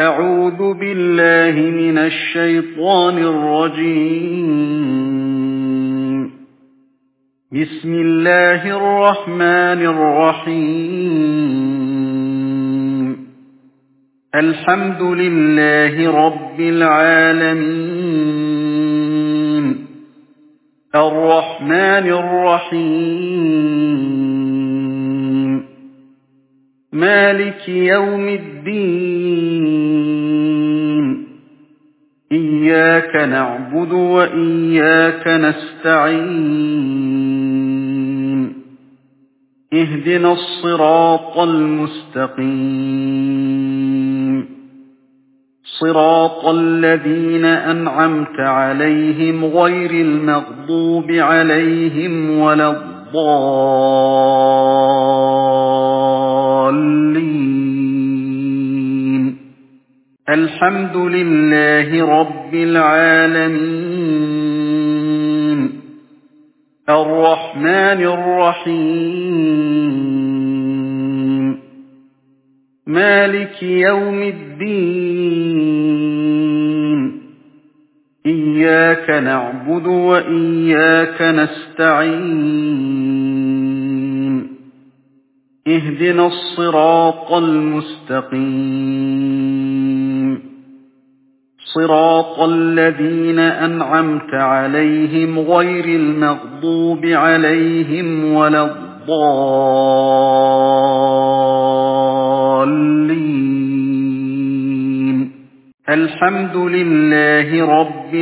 أعوذ بالله من الشيطان الرجيم. بسم الله الرحمن الرحيم. الحمد لله رب العالمين. الرحمن الرحيم. مالك يوم الدين. إياك نعبد وإياك نستعين. اهدنا الصراط المستقيم. صراط الذين أنعمت عليهم غير المغضوب عليهم ولا الضالين. الحمد لله رب العالمين. الرحمن الرحيم. مالك يوم الدين. إياك نعبد وإياك نستعين. اهدنا الصراط المستقيم. صراط الذين أنعمت عليهم غير المغضوب عليهم ولا الضالين. الحمد لله رب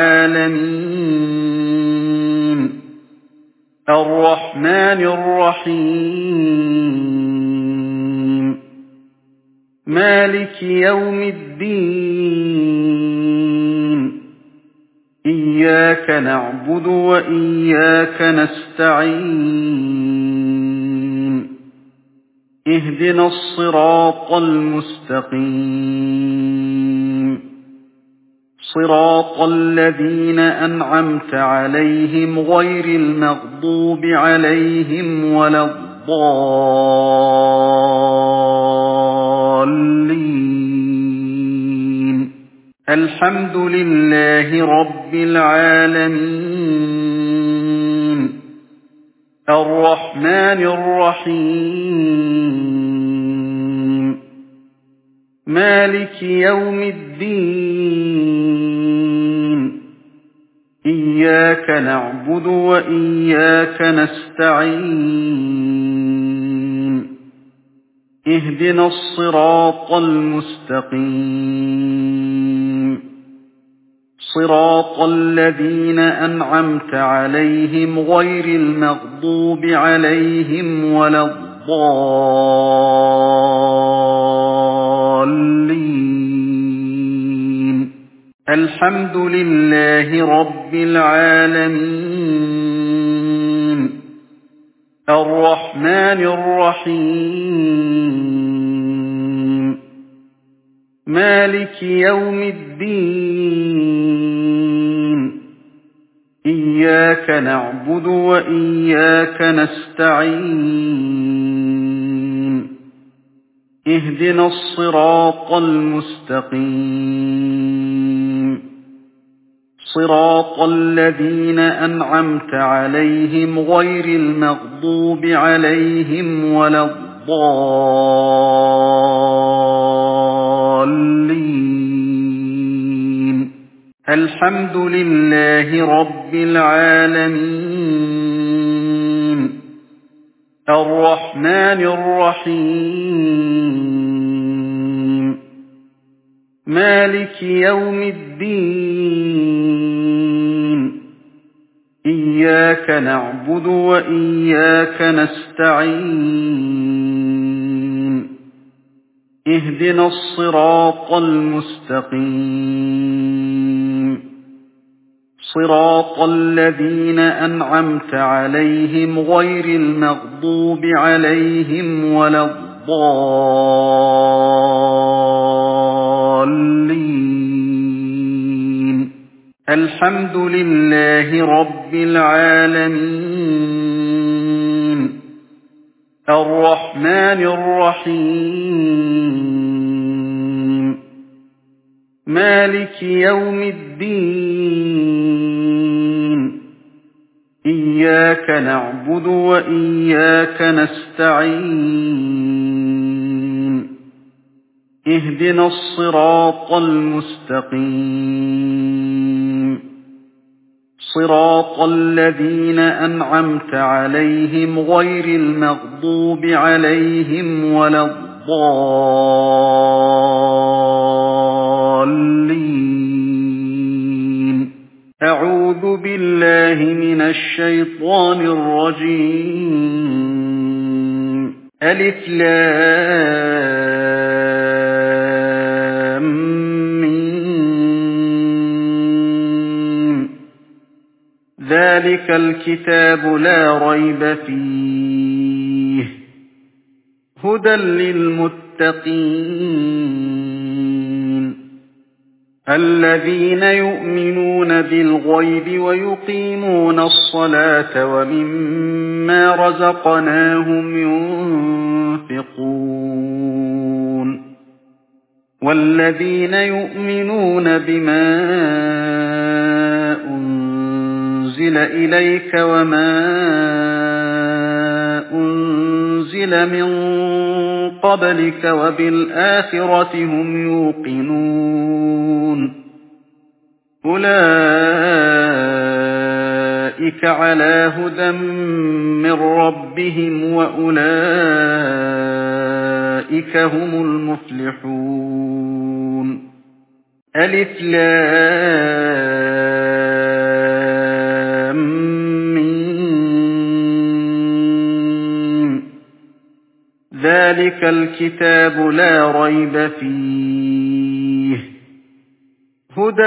العالمين. الرحمن الرحيم. مالك يوم الدين. إياك نعبد وإياك نستعين. اهدنا الصراط المستقيم. صراط الذين أنعمت عليهم غير المغضوب عليهم ولا الضالين. الحمد لله رب العالمين. الرحمن الرحيم. مالك يوم الدين. إياك نعبد وإياك نستعين. اهدنا الصراط المستقيم. صراط الذين أنعمت عليهم غير المغضوب عليهم ولا الضالين. الحمد لله رب العالمين. الرحمن الرحيم. مالك يوم الدين. إياك نعبد وإياك نستعين. اهدنا الصراط المستقيم. صراط الذين أنعمت عليهم غير المغضوب عليهم ولا الضالين. الحمد لله رب العالمين. الرحمن الرحيم. مالك يوم الدين. إياك نعبد وإياك نستعين. اهدنا الصراط المستقيم. صراط الذين أنعمت عليهم غير المغضوب عليهم ولا الضالين. الحمد لله رب العالمين. الرحمن الرحيم. مالك يوم الدين إياك نعبد وإياك نستعين اهدنا الصراط المستقيم صراط الذين أنعمت عليهم غير المغضوب عليهم ولا الضالين أعوذ بالله من الشيطان الرجيم ألف لام ميم ذلك الكتاب لا ريب فيه هدى للمتقين الذين يؤمنون بالغيب ويقيمون الصلاة ومما رزقناهم ينفقون والذين يؤمنون بما أنزل إليك وما أنزل من قبلك وبالآخرة هم يوقنون أولئك على هدى من ربهم وأولئك هم المفلحون ألف لام ميم ذلك الكتاب لا ريب فيه هدى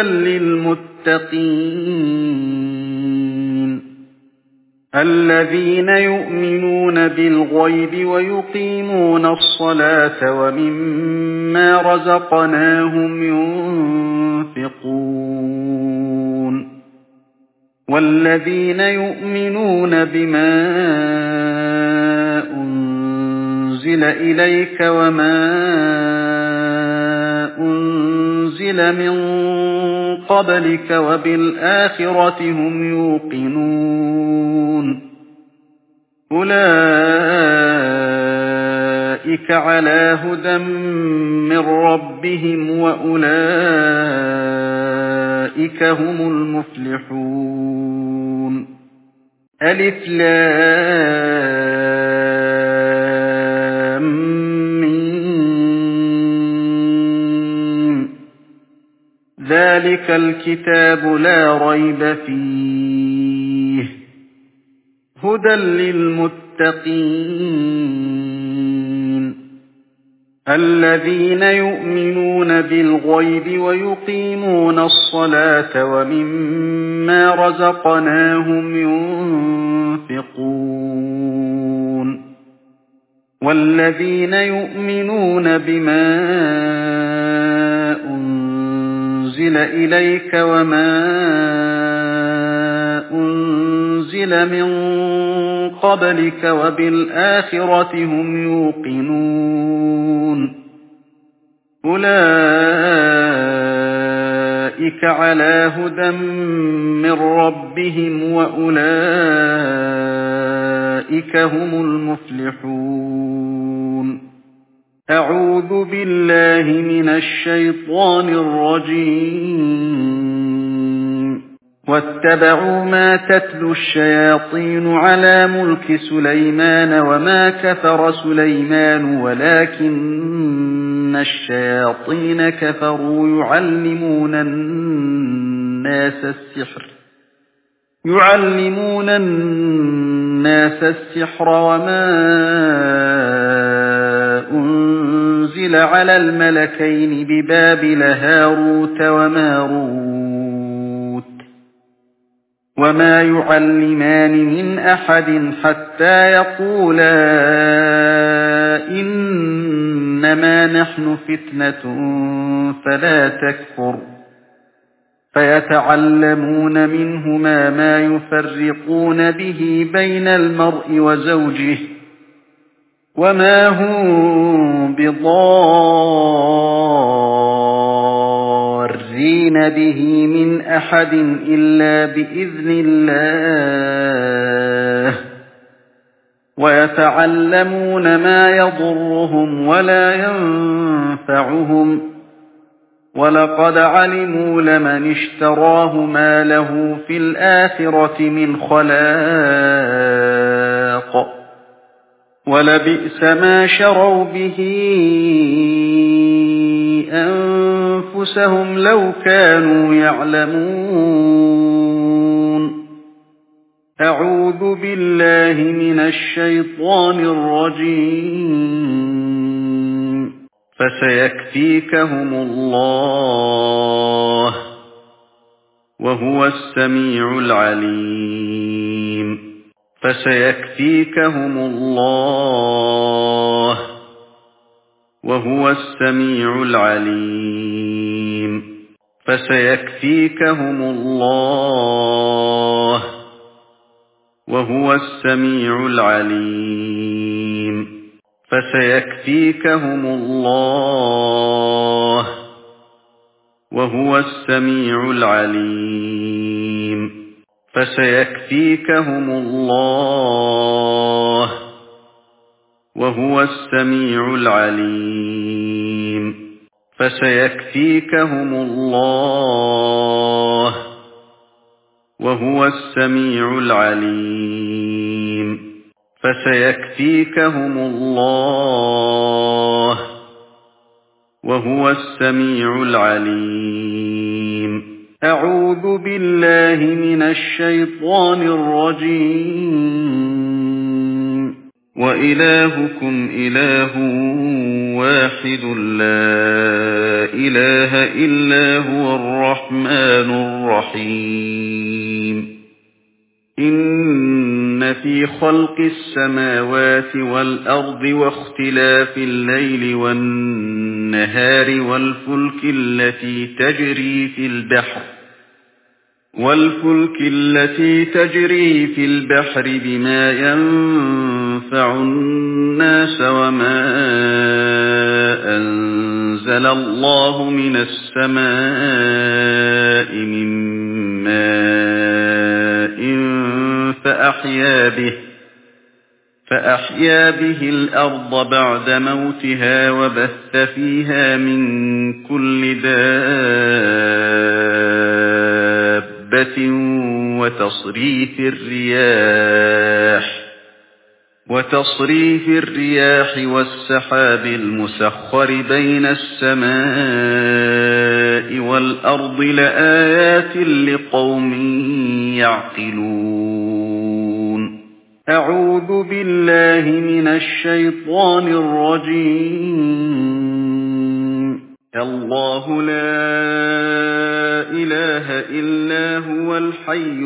للمتقين الذين يؤمنون بالغيب ويقيمون الصلاة ومما رزقناهم ينفقون والذين يؤمنون بما أنزل إليك وما أنزل من قبلك وبالآخرة هم يوقنون أولئك على هدى من ربهم وأولئك هم المفلحون ألف لام ميم ذلك الكتاب لا ريب فيه هدى للمتقين الذين يؤمنون بالغيب ويقيمون الصلاة ومما رزقناهم ينفقون والذين يؤمنون بما أنزل إليك وما أنزل من قبلك وبالآخرة هم يوقنون أولئك على هدى من ربهم وأولئك هم المفلحون أعوذ بالله من الشيطان الرجيم واتبعوا ما تتلو الشياطين على ملك سليمان وما كفر سليمان ولكن الشياطين كفروا يعلمون الناس السحر وما أنزل على الملكين ببابل هاروت وماروت وما يعلمان من أحد حتى يقولا إنما نحن فتنة فلا تكفر فيتعلمون منهما ما يفرقون به بين المرء وزوجه وما هم بضارين يؤمن به من أحد إلا بإذن الله ويتعلمون ما يضرهم ولا ينفعهم ولقد علموا لمن اشتراه ما له في الآخرة من خلاق ولبئس ما شروا به أنفسهم لو كانوا يعلمون أعوذ بالله من الشيطان الرجيم فسيكفيكهم الله وهو السميع العليم فسيكفيكهم الله وهو السميع العليم فسيكفيكهم الله وهو السميع العليم فسيكفيكهم الله وهو السميع العليم فسيكفيكهم الله وهو السميع العليم فسيكفيكهم الله وهو السميع العليم فسيكفيكهم الله وهو السميع العليم أعوذ بالله من الشيطان الرجيم وإلهكم إله واحد لا إله إلا هو الرحمن الرحيم إن في خلق السماوات والأرض واختلاف الليل والنهار والفلك التي تجري في البحر بما ينفع الناس وما أنزل الله من السماء من ماء فأحيا به الأرض بعد موتها وبث فيها من كل دابة وتصريف الرياح والسحاب المسخر بين السماء والأرض لآيات لقوم يعقلون أعوذ بالله من الشيطان الرجيم الله لا إله إلا هو الحي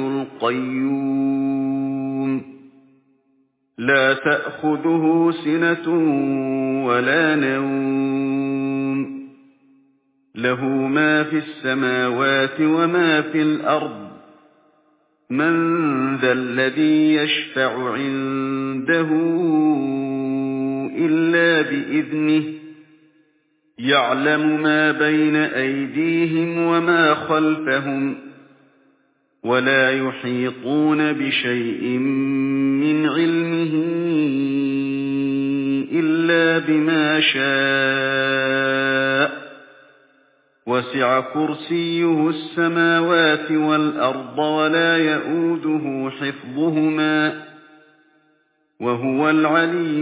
القيوم لا تأخذه سنة ولا نوم له ما في السماوات وما في الأرض من ذا الذي يشفع عنده إلا بإذنه يعلم ما بين أيديهم وما خلفهم ولا يحيطون بشيء من علمه إلا بما شاء وسع كرسيه السماوات والأرض ولا يئوده حفظهما وهو العلي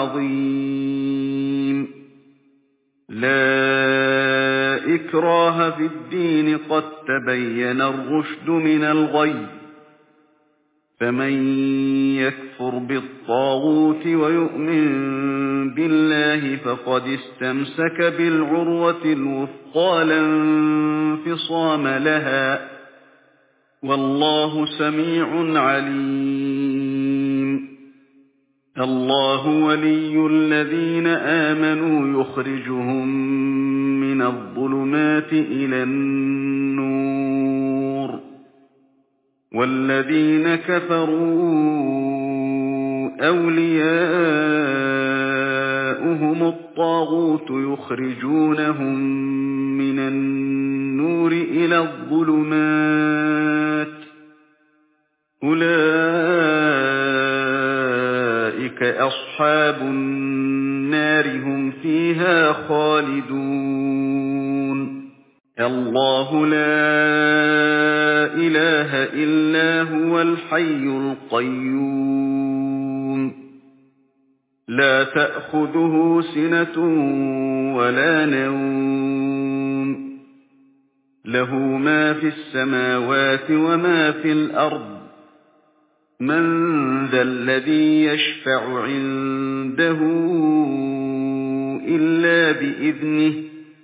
العظيم لا إكراه في الدين قد تبين الرشد من الغي فمن يكفر بالطاغوت ويؤمن بالله فقد استمسك بالعروة الوثقى لا انفصام لها والله سميع عليم الله ولي الذين آمنوا يخرجهم من الظلمات إلى النور والذين كفروا أولياؤهم الطاغوت يخرجونهم من النور إلى إلى الظلمات أولئك أصحاب النار هم فيها خالدون الله لا إله إلا هو الحي القيوم لا تأخذه سنة ولا نوم له ما في السماوات وما في الأرض من ذا الذي يشفع عنده إلا بإذنه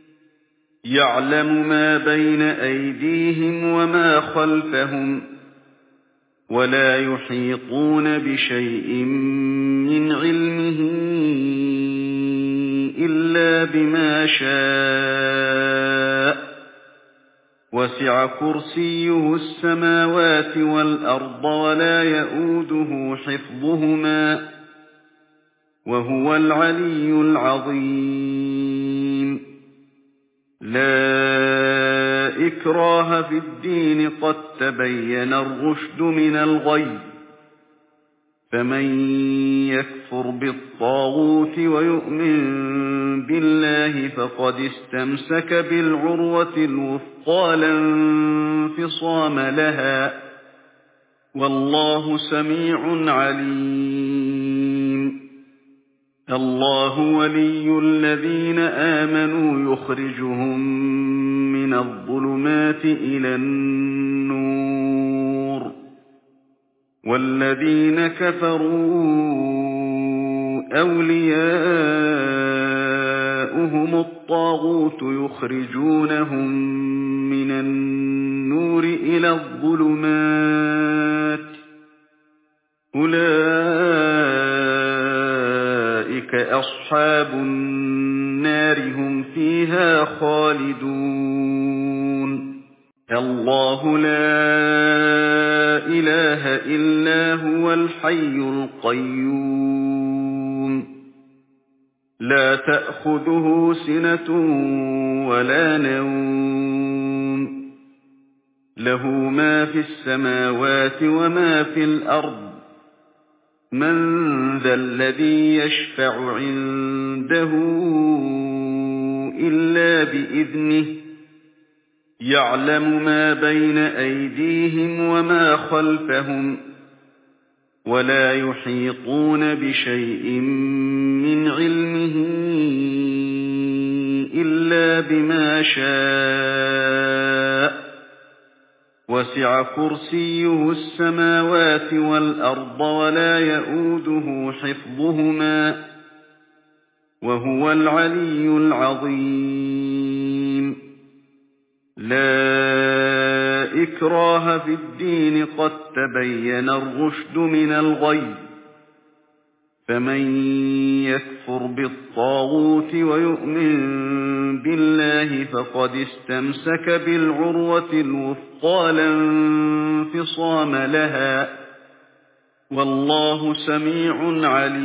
يعلم ما بين أيديهم وما خلفهم ولا يحيطون بشيء من علمه إلا بما شاء وسع كرسيه السماوات والأرض ولا يئوده حفظهما وهو العلي العظيم لا إكراه في الدين قد تبين الرشد من الغي فمن يكفر بالطاغوت ويؤمن بالله فقد استمسك بالعروة الوثقى لا انفصام لها والله سميع عليم الله ولي الذين آمنوا يخرجهم من الظلمات إلى النور والذين كفروا أولياؤهم الطاغوت يخرجونهم من النور إلى الظلمات أولئك أصحاب النار هم فيها خالدون الله لا إله إلا هو الحي القيوم لا تأخذه سنة ولا نوم له ما في السماوات وما في الأرض من ذا الذي يشفع عنده إلا بإذنه يعلم ما بين أيديهم وما خلفهم ولا يحيطون بشيء من علمه إلا بما شاء وسع كرسيه السماوات والأرض ولا يئوده حفظهما وهو العلي العظيم لا إكراه في الدين قد تبين الرشد من الغي فمن يكفر بالطاغوت ويؤمن بالله فقد استمسك بالعروة الوثقى لا انفصام لها والله سميع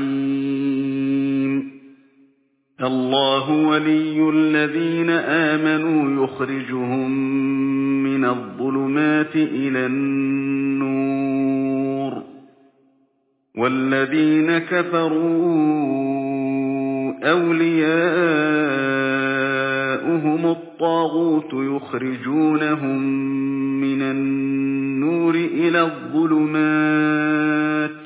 عليم الله ولي الذين آمنوا يخرجهم من الظلمات إلى النور والذين كفروا أولياؤهم الطاغوت يخرجونهم من النور إلى الظلمات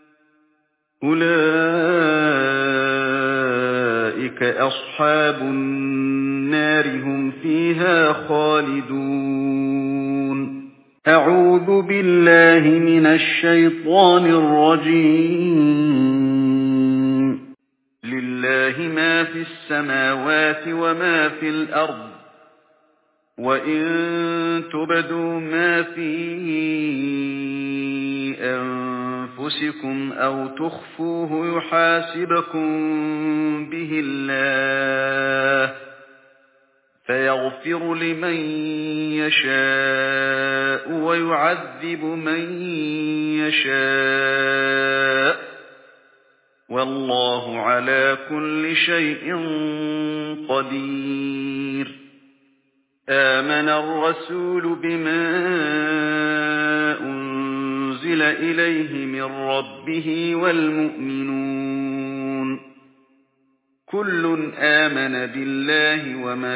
أولئك أصحاب النار هم فيها خالدون أعوذ بالله من الشيطان الرجيم لله ما في السماوات وما في الأرض وإن تبدوا ما في أنفسكم أو تخفوه يحاسبكم به الله فيغفر لمن يشاء ويعذب من يشاء والله على كل شيء قدير آمن الرسول بما أنزل إليه من ربه والمؤمنون كل آمن بالله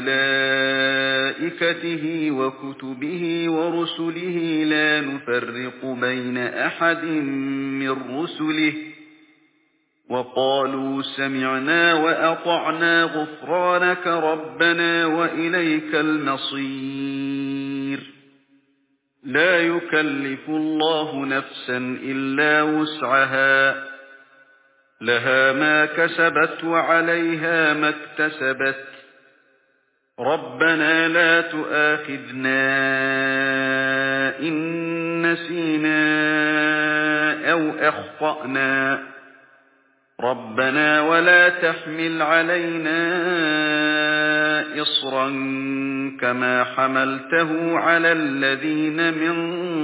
وملائكته وكتبه ورسله لا نفرق بين أحد من رسله وقالوا سمعنا وأطعنا غفرانك ربنا وإليك المصير لا يكلف الله نفسا إلا وسعها لها ما كسبت وعليها ما اكتسبت ربنا لا تؤاخذنا إن نسينا أو أخطأنا ربنا ولا تحمل علينا إصرا كما حملته على الذين من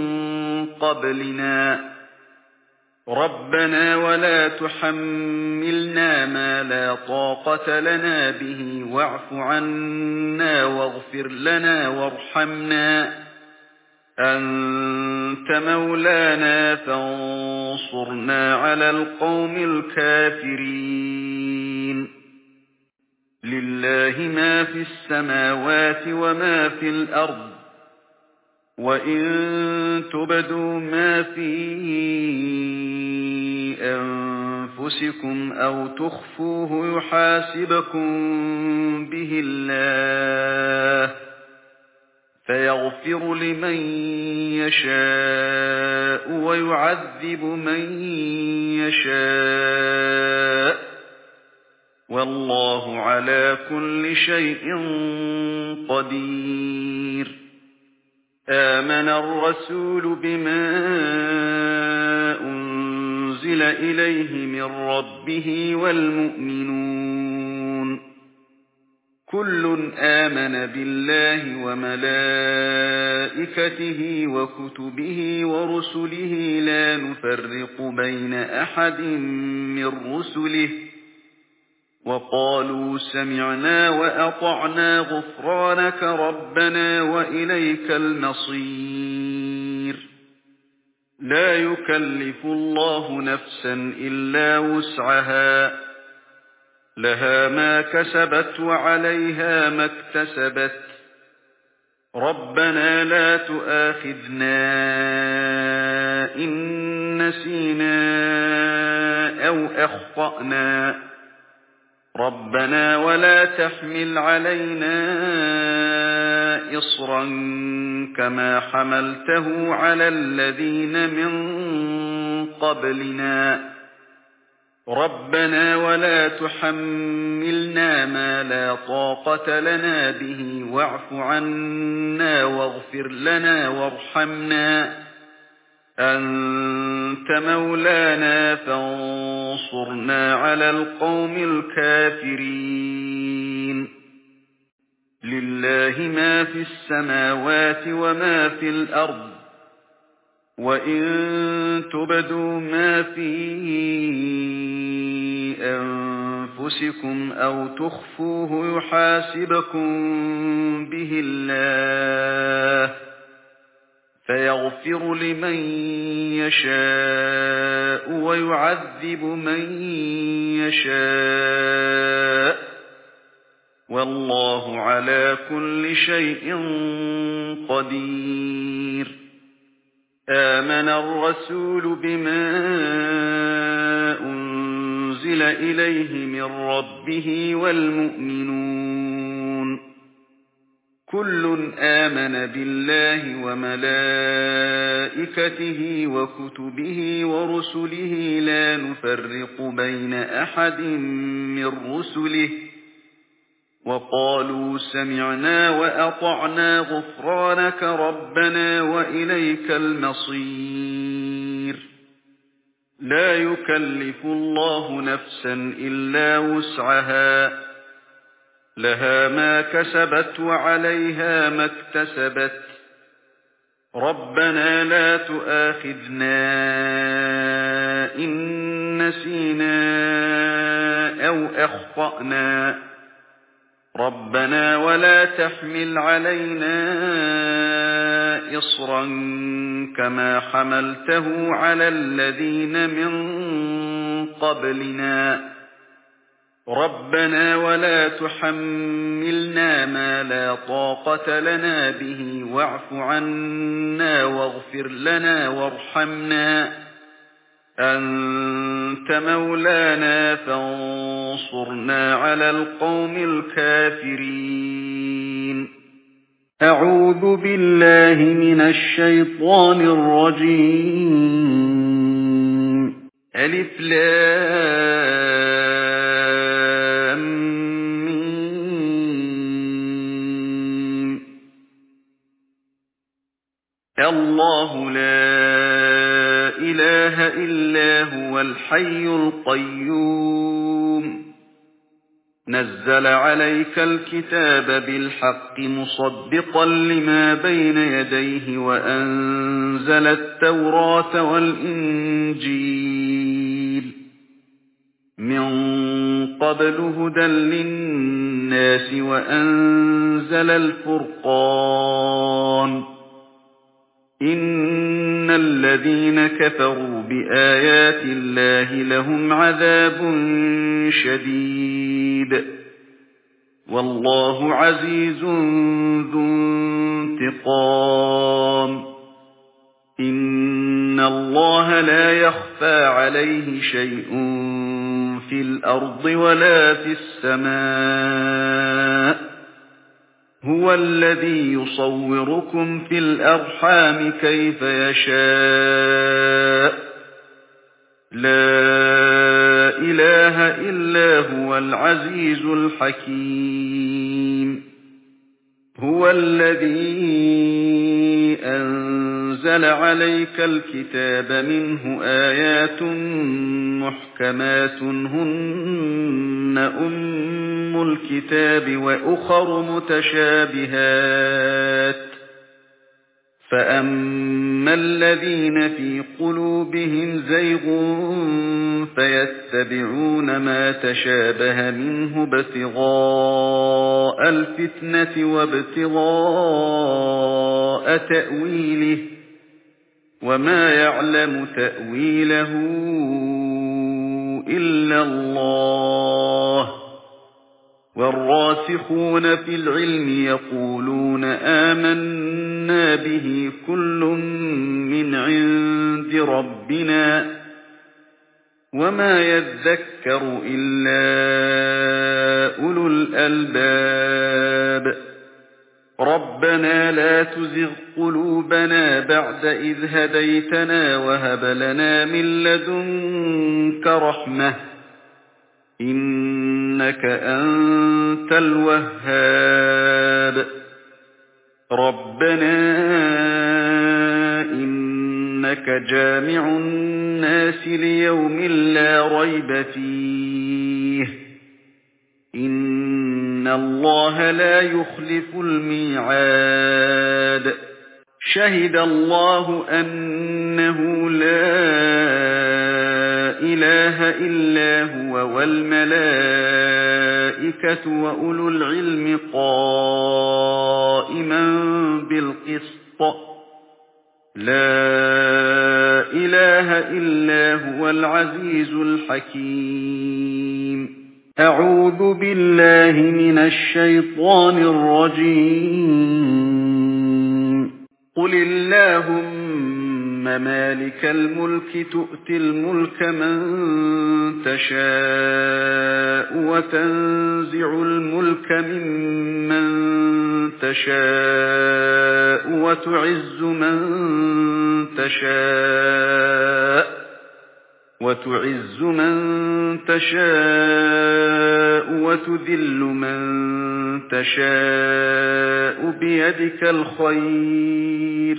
قبلنا ربنا ولا تحملنا ما لا طاقة لنا به واعف عنا واغفر لنا وارحمنا أنت مولانا فانصرنا على القوم الكافرين لله ما في السماوات وما في الأرض وإن تبدوا ما في أنفسكم أو تخفوه يحاسبكم به الله فيغفر لمن يشاء ويعذب من يشاء والله على كل شيء قدير آمن الرسول بما أنزل إليه من ربه والمؤمنون كل آمن بالله وملائكته وكتبه ورسله لا نفرق بين أحد من رسله وقالوا سمعنا وأطعنا غفرانك ربنا وإليك المصير لا يكلف الله نفسا إلا وسعها لها ما كسبت وعليها ما اكتسبت ربنا لا تؤاخذنا إن نسينا أو أخطأنا ربنا ولا تحمل علينا إصرا كما حملته على الذين من قبلنا ربنا ولا تحملنا ما لا طاقة لنا به واعف عنا واغفر لنا وارحمنا أنت مولانا فانصرنا على القوم الكافرين لله ما في السماوات وما في الأرض وإن تبدوا ما في أنفسكم أو تخفوه يحاسبكم به الله فيغفر لمن يشاء ويعذب من يشاء والله على كل شيء قدير آمن الرسول بما أنزل إليه من ربه والمؤمنون كل آمن بالله وملائكته وكتبه ورسله لا نفرق بين أحد من رسله وقالوا سمعنا وأطعنا غفرانك ربنا وإليك المصير لا يكلف الله نفسا إلا وسعها لها ما كسبت وعليها ما اكتسبت ربنا لا تؤاخذنا إن نسينا أو أخطأنا ربنا ولا تحمل علينا إصرا كما حملته على الذين من قبلنا ربنا ولا تحملنا ما لا طاقة لنا به واعف عنا واغفر لنا وارحمنا أنت مولانا فانصرنا على القوم الكافرين أعوذ بالله من الشيطان الرجيم ألف لام ميم الله لا إله إلا هو الحي القيوم نزل عليك الكتاب بالحق مصدقا لما بين يديه وأنزل التوراة والإنجيل من قبل هدى للناس وأنزل الفرقان إن الذين كفروا بآيات الله لهم عذاب شديد والله عزيز ذو انتقام إن الله لا يخفى عليه شيء في الأرض ولا في السماء هو الذي يصوركم في الأرحام كيف يشاء لا إله إلا هو العزيز الحكيم هو الذي أنزل عليك الكتاب منه آيات محكمات هن أم الكتاب وأخر متشابهات فأما الذين في قلوبهم زيغ فيتبعون ما تشابه منه ابتغاء الفتنة وابتغاء تأويله وما يعلم تأويله إلا الله والراسخون في العلم يقولون آمنا به كل من عند ربنا وما يذكر إلا أولو الألباب ربنا لا تزغ قلوبنا بعد إذ هديتنا وهب لنا من لدنك رحمة إنك أنت الوهاب ربنا إنك جامع الناس ليوم لا ريب فيه إن الله لا يخلف الميعاد شهد الله أنه لا إله إلا هو والملائكة وأولو العلم قائما بالقسط لا إله إلا هو العزيز الحكيم أعوذ بالله من الشيطان الرجيم قل اللهم مالك الملك تؤتي الملك من تشاء وتنزع الملك ممن تشاء وتعز من تشاء وتذل من تشاء بيدك الخير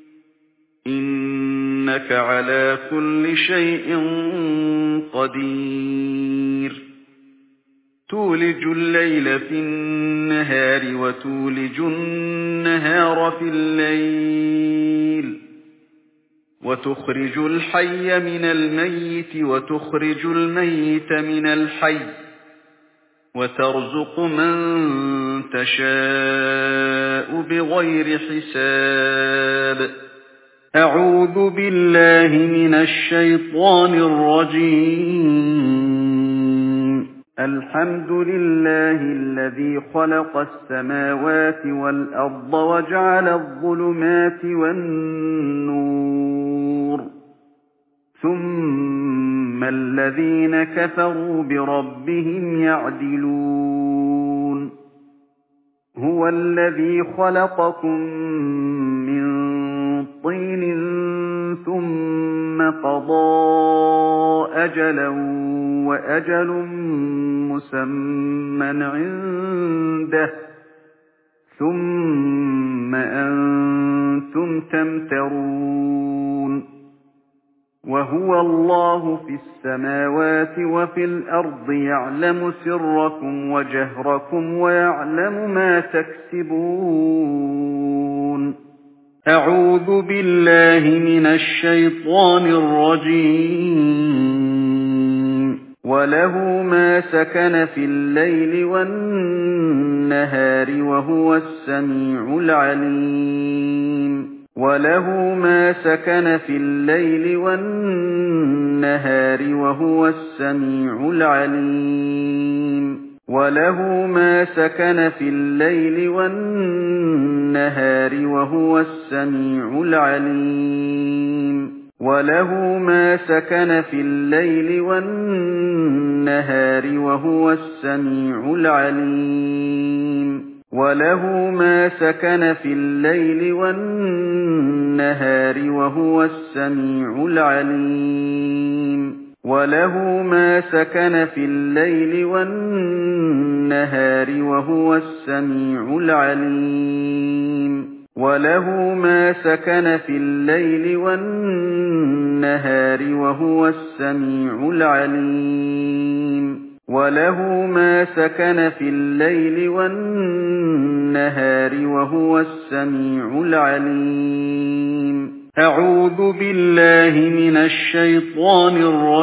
إنك على كل شيء قدير تولج الليل في النهار وتولج النهار في الليل وتخرج الحي من الميت وتخرج الميت من الحي وترزق من تشاء بغير حساب. أعوذ بالله من الشيطان الرجيم. الحمد لله الذي خلق السماوات والأرض وجعل الظلمات والنور، ثم الذين كفروا بربهم يعدلون. هو الذي خلقكم من طين ثم قضى أجلا وأجل مسمى عنده ثم أنتم تمترون. وهو الله في السماوات وفي الأرض يعلم سركم وجهركم ويعلم ما تكسبون. أعوذ بالله من الشيطان الرجيم. وله ما سكن في الليل والنهار وهو السميع العليم. وله ما سكن في الليل والنهار وهو السميع العليم. وله ما سكن في الليل والنهار وهو السميع العليم. وله ما سكن في الليل والنهار وهو السميع العليم. وله ما سكن في الليل والنهار وهو السميع العليم. وله ما سكن في الليل والنهار وهو السميع العليم. وله ما سكن في الليل والنهار وهو السميع العليم. وله ما سكن في الليل والنهار وهو السميع العليم. أعوذ بالله من الشيطان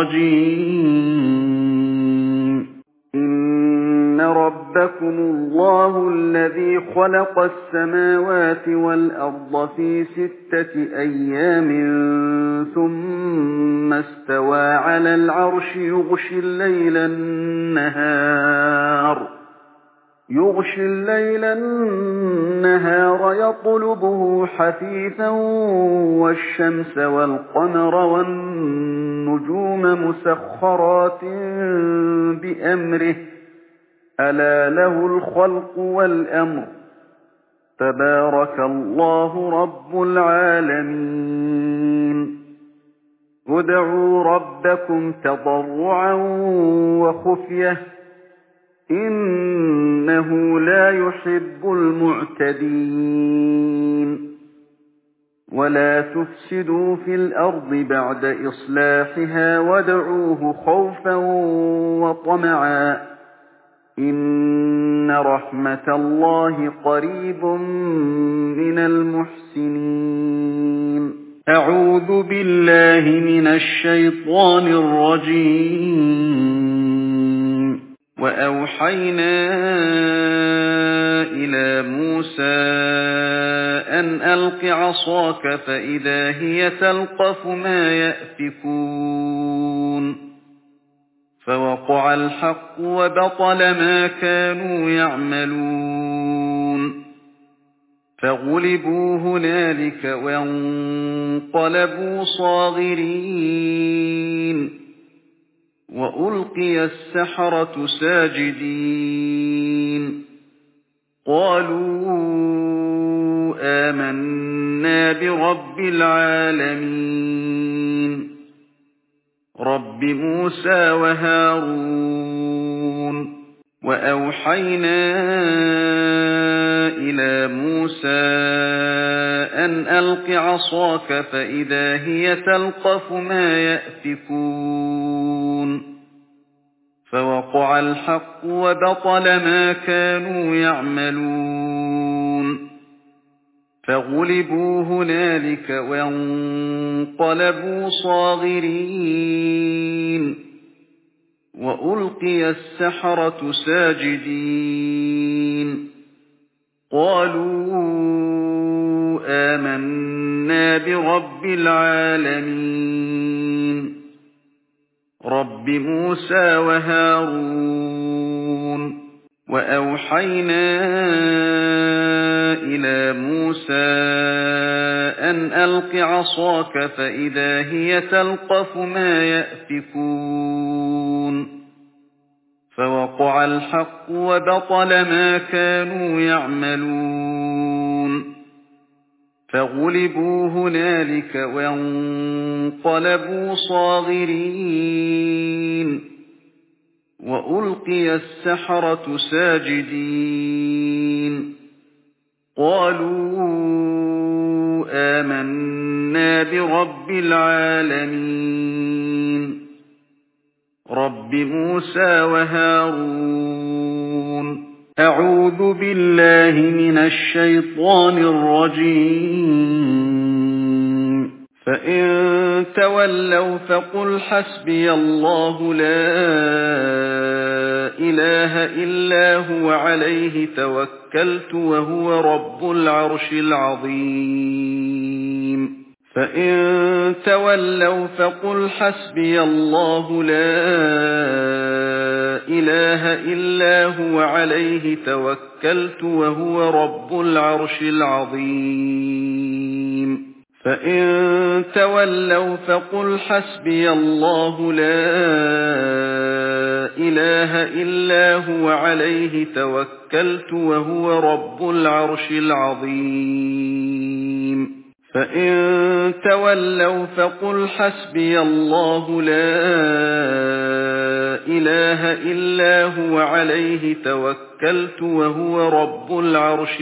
الرجيم. إن ربكم الله الذي خلق السماوات والأرض في 6 أيام ثم استوى على العرش يغشي الليل النهار يطلبه حثيثا والشمس والقمر والنجوم مسخرات بأمره ألا له الخلق والأمر تبارك الله رب العالمين. ادعوا ربكم تضرعا وخفية إنه لا يحب المعتدين. ولا تفسدوا في الأرض بعد إصلاحها وادعوه خوفا وطمعا إن رحمة الله قريب من المحسنين. أعوذ بالله من الشيطان الرجيم. وأوحينا إلى موسى أن ألق عصاك فإذا هي تلقف ما يأفكون فوقع الحق وبطل ما كانوا يعملون فغلبوا هنالك وانقلبوا صاغرين وألقي السحرة ساجدين قالوا آمنا برب العالمين رب موسى وهارون. وأوحينا إلى موسى أن ألق عصاك فإذا هي تلقف ما يأفكون فوقع الحق وبطل ما كانوا يعملون فغلبوا هنالك وانقلبوا صاغرين وألقي السحرة ساجدين قالوا آمنا برب العالمين رب موسى وهارون وأوحينا إلى موسى أن ألق عصاك فإذا هي تلقف ما يأفكون فوقع الحق وبطل ما كانوا يعملون فغلبوا هنالك وانقلبوا صاغرين وألقي السحرة ساجدين قالوا آمنا برب العالمين رب موسى وهارون أعوذ بالله من الشيطان الرجيم فإن تولوا فقل حسبي الله لا إله إلا هو عليه توكلت وهو رب العرش العظيم فإن تولوا فقل حسبي الله لا إله إلا هو عليه توكلت وهو رب العرش العظيم فإن تولوا فقل حسبي الله لا إله إلا هو عليه توكلت وهو رب العرش العظيم فإن تولوا فقل حسبي الله لا إله إلا هو عليه توكلت وهو رب العرش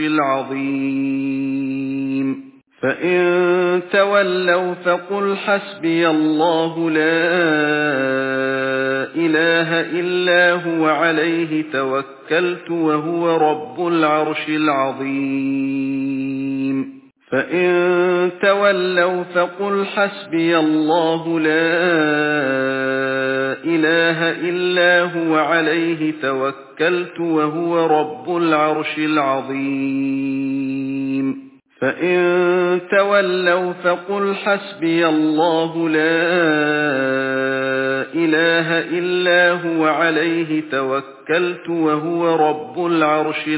العظيم فإن تولوا فقل حسبي الله لا إله إلا هو عليه توكلت وهو رب العرش العظيم فإن تولوا فقل حسبي الله لا إله إلا هو عليه توكلت وهو رب العرش العظيم فإن تولوا فقل حسبي الله لا إله إلا هو عليه توكلت وهو رب العرش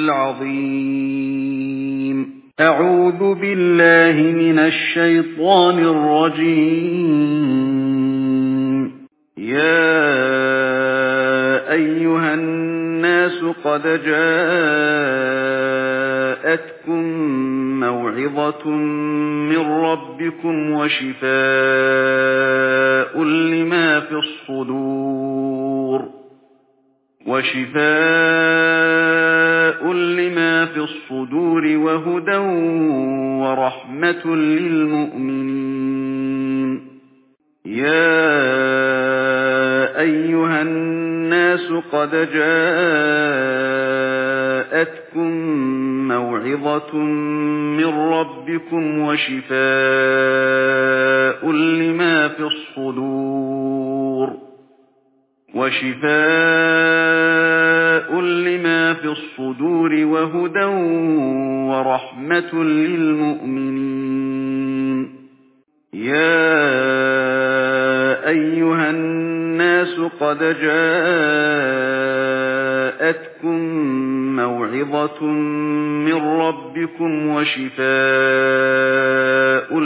العظيم أعوذ بالله من الشيطان الرجيم يا أيها الناس قد جاءتكم موعظة من ربكم وشفاء لما في الصدور وهدى ورحمة للمؤمنين يا أيها الناس قد جاءتكم موعظة من ربكم وشفاء لما في الصدور وهدى ورحمة للمؤمنين يا أيها الناس قد جاءتكم موعظة من ربكم وشفاء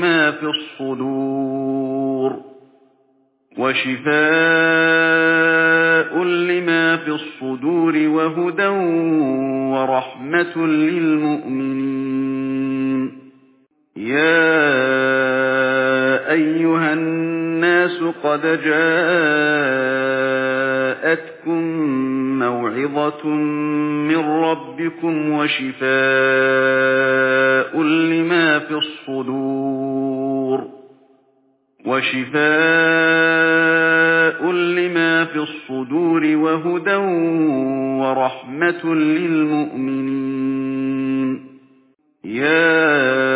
لما في الصدور وهدى ورحمة للمؤمنين يا أيها الناس قد جاءتكم موعظة من ربكم وشفاء لما في الصدور وهدى ورحمة للمؤمنين يا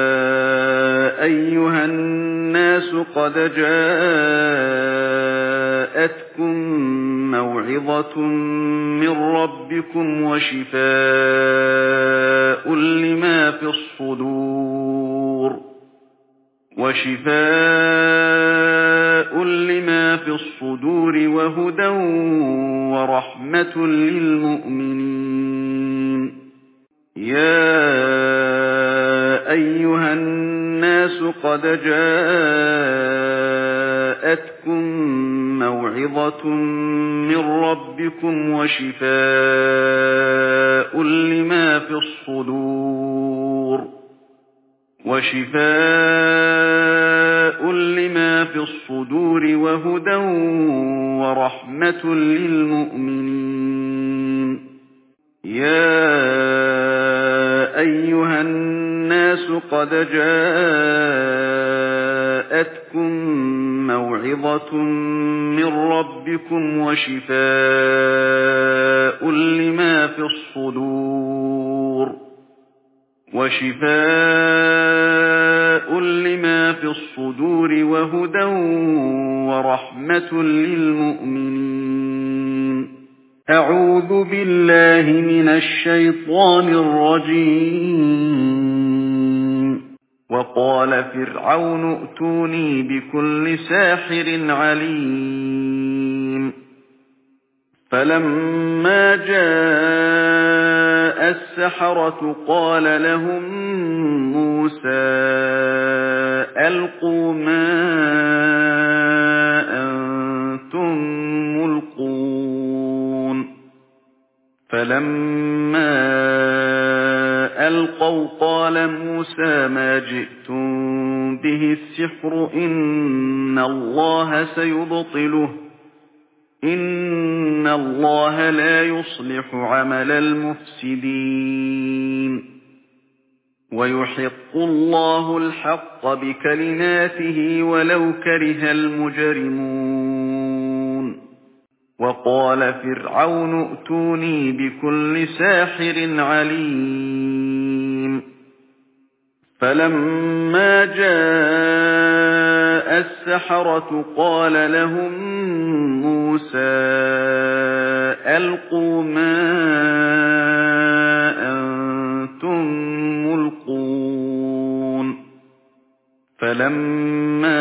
أيها الناس قد جاءتكم موعظة وموعظة من ربكم وشفاء لما في الصدور وهدى ورحمة للمؤمنين. يا أيها الناس قد جاءتكم موعظة من ربكم وشفاء لما في الصدور وهدى ورحمة للمؤمنين. يا أيها الناس قد جاءتكم موعظة من ربكم وشفاء لما في الصدور وهدى ورحمة للمؤمنين. أعوذ بالله من الشيطان الرجيم. وقال فرعون ائتوني بكل ساحر عليم. فلما جاء السحرة قال لهم موسى ألقوا ما أنتم ملقون. فلما ألقوا قال موسى ما جئتم به السحر إن الله سيبطله إن الله لا يصلح عمل المفسدين. ويحق الله الحق بكلماته ولو كره المجرمون. وقال فرعون ائتوني بكل ساحر عليم. فلما جاء السحرة قال لهم موسى ألقوا ما أنتم ملقون. فلما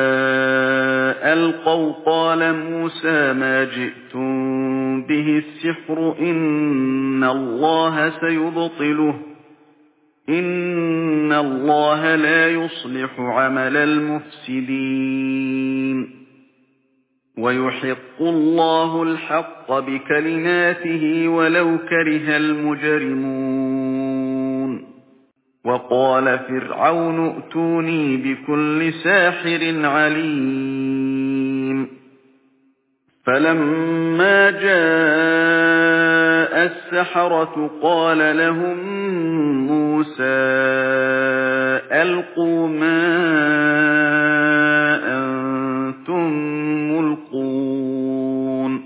ألقوا قال موسى ما جئتم به السحر إن الله سيبطله إن الله لا يصلح عمل المفسدين. ويحق الله الحق بكلماته ولو كره المجرمون. وقال فرعون ائتوني بكل ساحر عليم. فلما جاء السحرة قال لهم موسى ألقوا ما أنتم ملقون.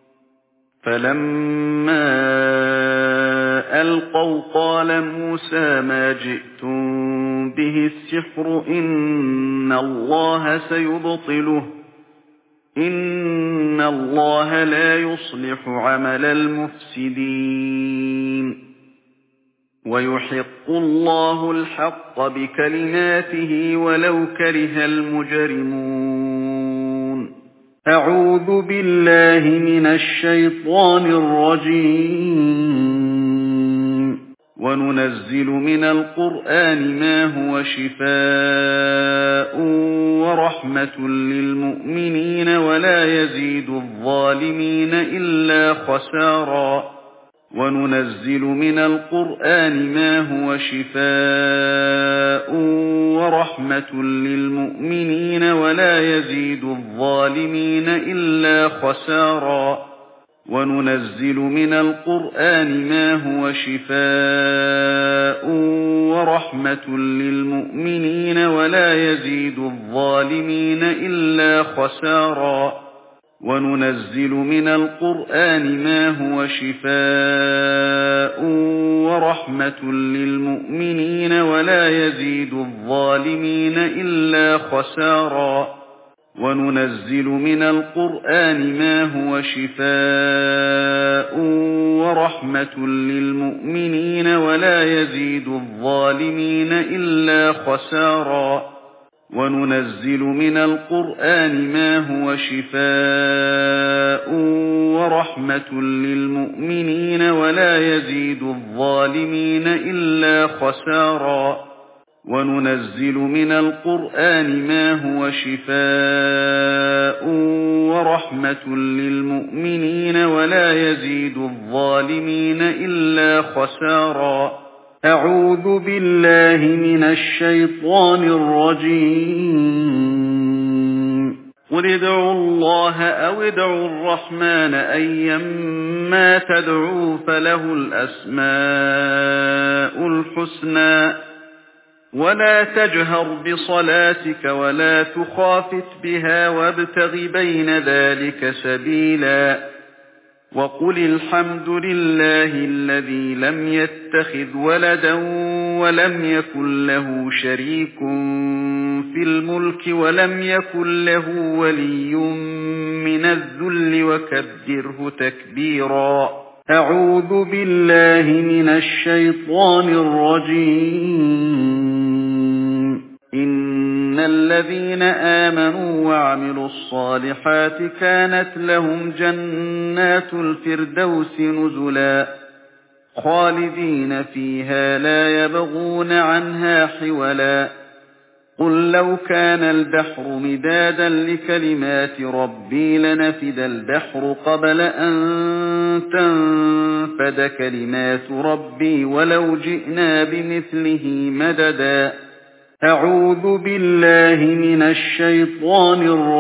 فلما ألقوا قال موسى ما جئتم به السحر إن الله سيبطله إن الله لا يصلح عمل المفسدين. ويحق الله الحق بكلماته ولو كره المجرمون. أعوذ بالله من الشيطان الرجيم. وننزل من القرآن ما هو شفاء ورحمة للمؤمنين ولا يزيد الظالمين إلا خسارا. وننزل من القرآن ما هو شفاء ورحمة للمؤمنين ولا يزيد الظالمين إلا خسارا. وننزل من القرآن ما هو شفاء ورحمة للمؤمنين ولا يزيد الظالمين إلا خسارا. وننزل من القرآن ما هو شفاء ورحمة للمؤمنين ولا يزيد الظالمين إلا خسارا. وننزل من القرآن ما هو شفاء ورحمة للمؤمنين ولا يزيد الظالمين إلا خسارا وننزل من القرآن ما هو شفاء ورحمة للمؤمنين ولا يزيد الظالمين إلا خسارا وننزل من القرآن ما هو شفاء ورحمة للمؤمنين ولا يزيد الظالمين إلا خسارا أعوذ بالله من الشيطان الرجيم قل ادعوا الله أو ادعوا الرحمن أيما تدعوا فله الأسماء الحسنى ولا تجهر بصلاتك ولا تخافت بها وابتغ بين ذلك سبيلا وقل الحمد لله الذي لم يتخذ ولدا ولم يكن له شريك في الملك ولم يكن له ولي من الذل وكبره تكبيرا أعوذ بالله من الشيطان الرجيم إن الذين آمنوا وعملوا الصالحات كانت لهم جنات الفردوس نزلا خالدين فيها لا يبغون عنها حولا قل لو كان البحر مدادا لكلمات ربي لنفد البحر قبل أن تنفد كلمات ربي ولو جئنا بمثله مددا أعوذ بالله من الشيطان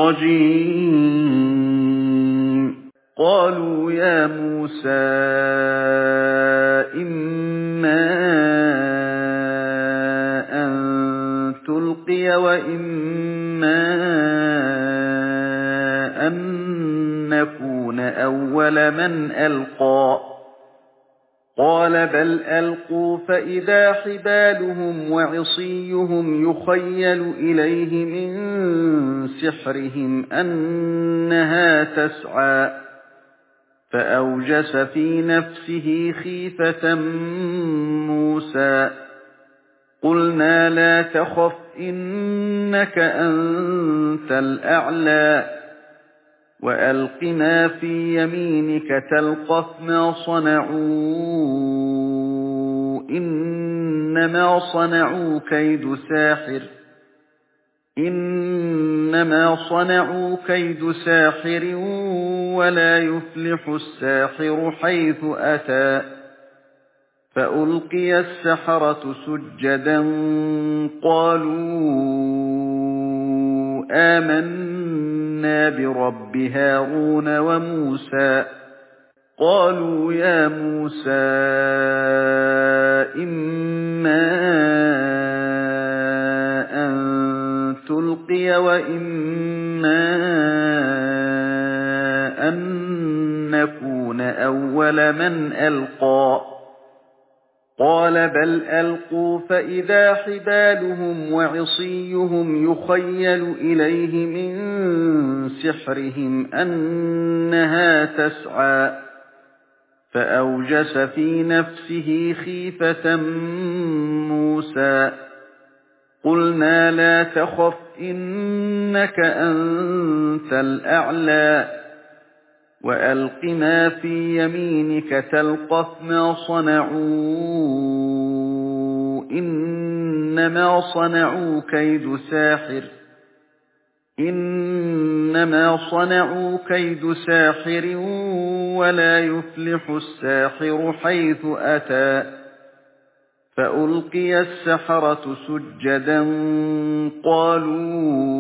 الرجيم قالوا يا موسى إما أن تلقي وإما أن نكون أول من ألقى قال بل ألقوا فإذا حبالهم وعصيهم يخيل إليه من سحرهم أنها تسعى فأوجس في نفسه خيفة موسى قلنا لا تخف إنك أنت الأعلى وألق ما في يمينك تلقف ما صنعوا إنما صنعوا كيد ساحر ولا يفلح الساحر حيث أتى فألقي السحرة سجدا قالوا آمنا برب هارون وموسى قالوا يا موسى إما أن تلقي وإما أن نكون أول من ألقى قال بل ألقوا فإذا حبالهم وعصيهم يخيل إليه من سحرهم أنها تسعى فأوجس في نفسه خيفة موسى قلنا لا تخف إنك أنت الأعلى وألق ما في يمينك تلقف ما صنعوا إنما صنعوا كيد ساحر ولا يفلح الساحر حيث أتى فألقي السحرة سجدا قالوا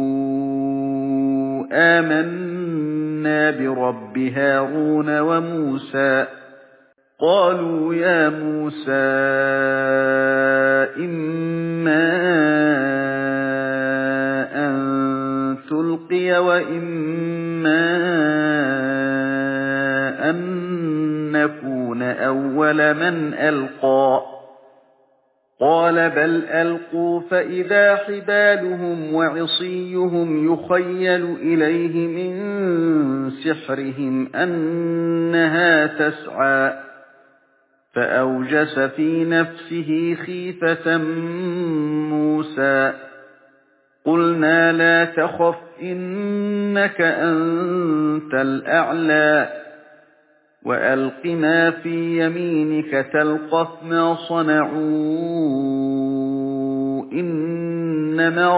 آمنا برب هارون وموسى قالوا يا موسى إما أن تلقي وإما أن نكون أول من ألقى قال قَالَ بَلْ أَلْقُوا فَإِذَا حِبَالُهُمْ وَعِصِيُّهُمْ يُخَيَّلُ إِلَيْهِ مِنْ سِحْرِهِمْ أَنَّهَا تَسْعَىٰ فَأَوْجَسَ فِي نَفْسِهِ خِيفَةً مُوسَىٰ قُلْنَا لَا تَخَفْ إِنَّكَ أَنتَ الْأَعْلَىٰ وَأَلْقِ مَا فِي يَمِينِكَ تَلْقَفْ مَا صَنَعُوا إِنَّمَا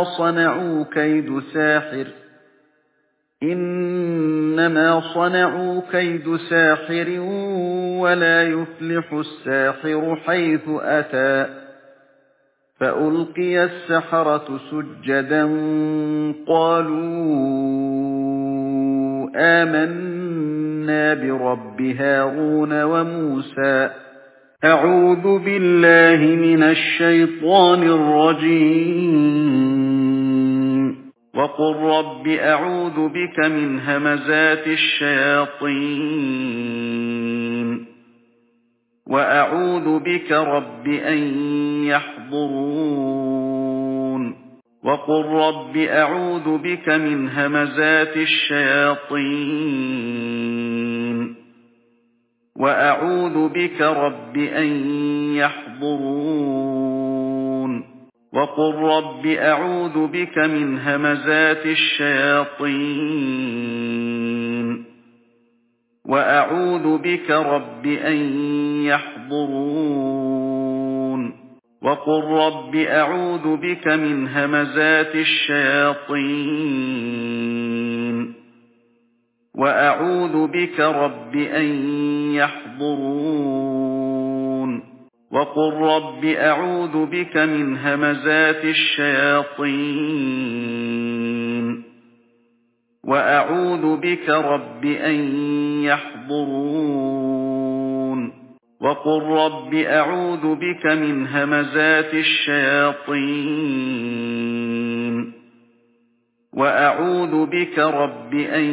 صَنَعُوا كَيْدُ سَاحِرٍ وَلَا يُفْلِحُ السَّاحِرُ حَيْثُ أَتَىٰ فَأُلْقِيَ السَّحَرَةُ سُجَّدًا قَالُوا آمَنَّا بِرَبِّ هَارُونَ وَمُوسَىٰ أَعُوذُ بِاللَّهِ مِنَ الشَّيْطَانِ الرَّجِيمِ وَقُل رَّبِّ أَعُوذُ بِكَ مِنْ هَمَزَاتِ الشَّيَاطِينِ وَأَعُوذُ بِكَ رَبِّ أَن يَحْضُرُونِ وَقُل رَّبِّ أَعُوذُ بِكَ مِنْ هَمَزَاتِ الشَّيَاطِينِ وَأَعُوذُ بِكَ رَبِّ أَن يَحْضُرُونِ وَقُل رَّبِّ أَعُوذُ بِكَ مِنْ هَمَزَاتِ الشَّيَاطِينِ وَأَعُوذُ بِكَ رَبِّ أَن يَحْضُرُونِ وَقُل رَّبِّ أَعُوذُ بِكَ مِنْ هَمَزَاتِ الشَّيَاطِينِ وَأَعُوذُ بِكَ رَبِّ أَن يَحْضُرُونِ وَقُل رَّبِّ أَعُوذُ بِكَ مِنْ هَمَزَاتِ الشَّيَاطِينِ وَأَعُوذُ بِكَ رَبِّ أَن يَحْضُرُونِ وَقُل رَّبِّ أَعُوذُ بِكَ مِنْ هَمَزَاتِ الشَّيَاطِينِ وَأَعُوذُ بِكَ رَبِّ أَن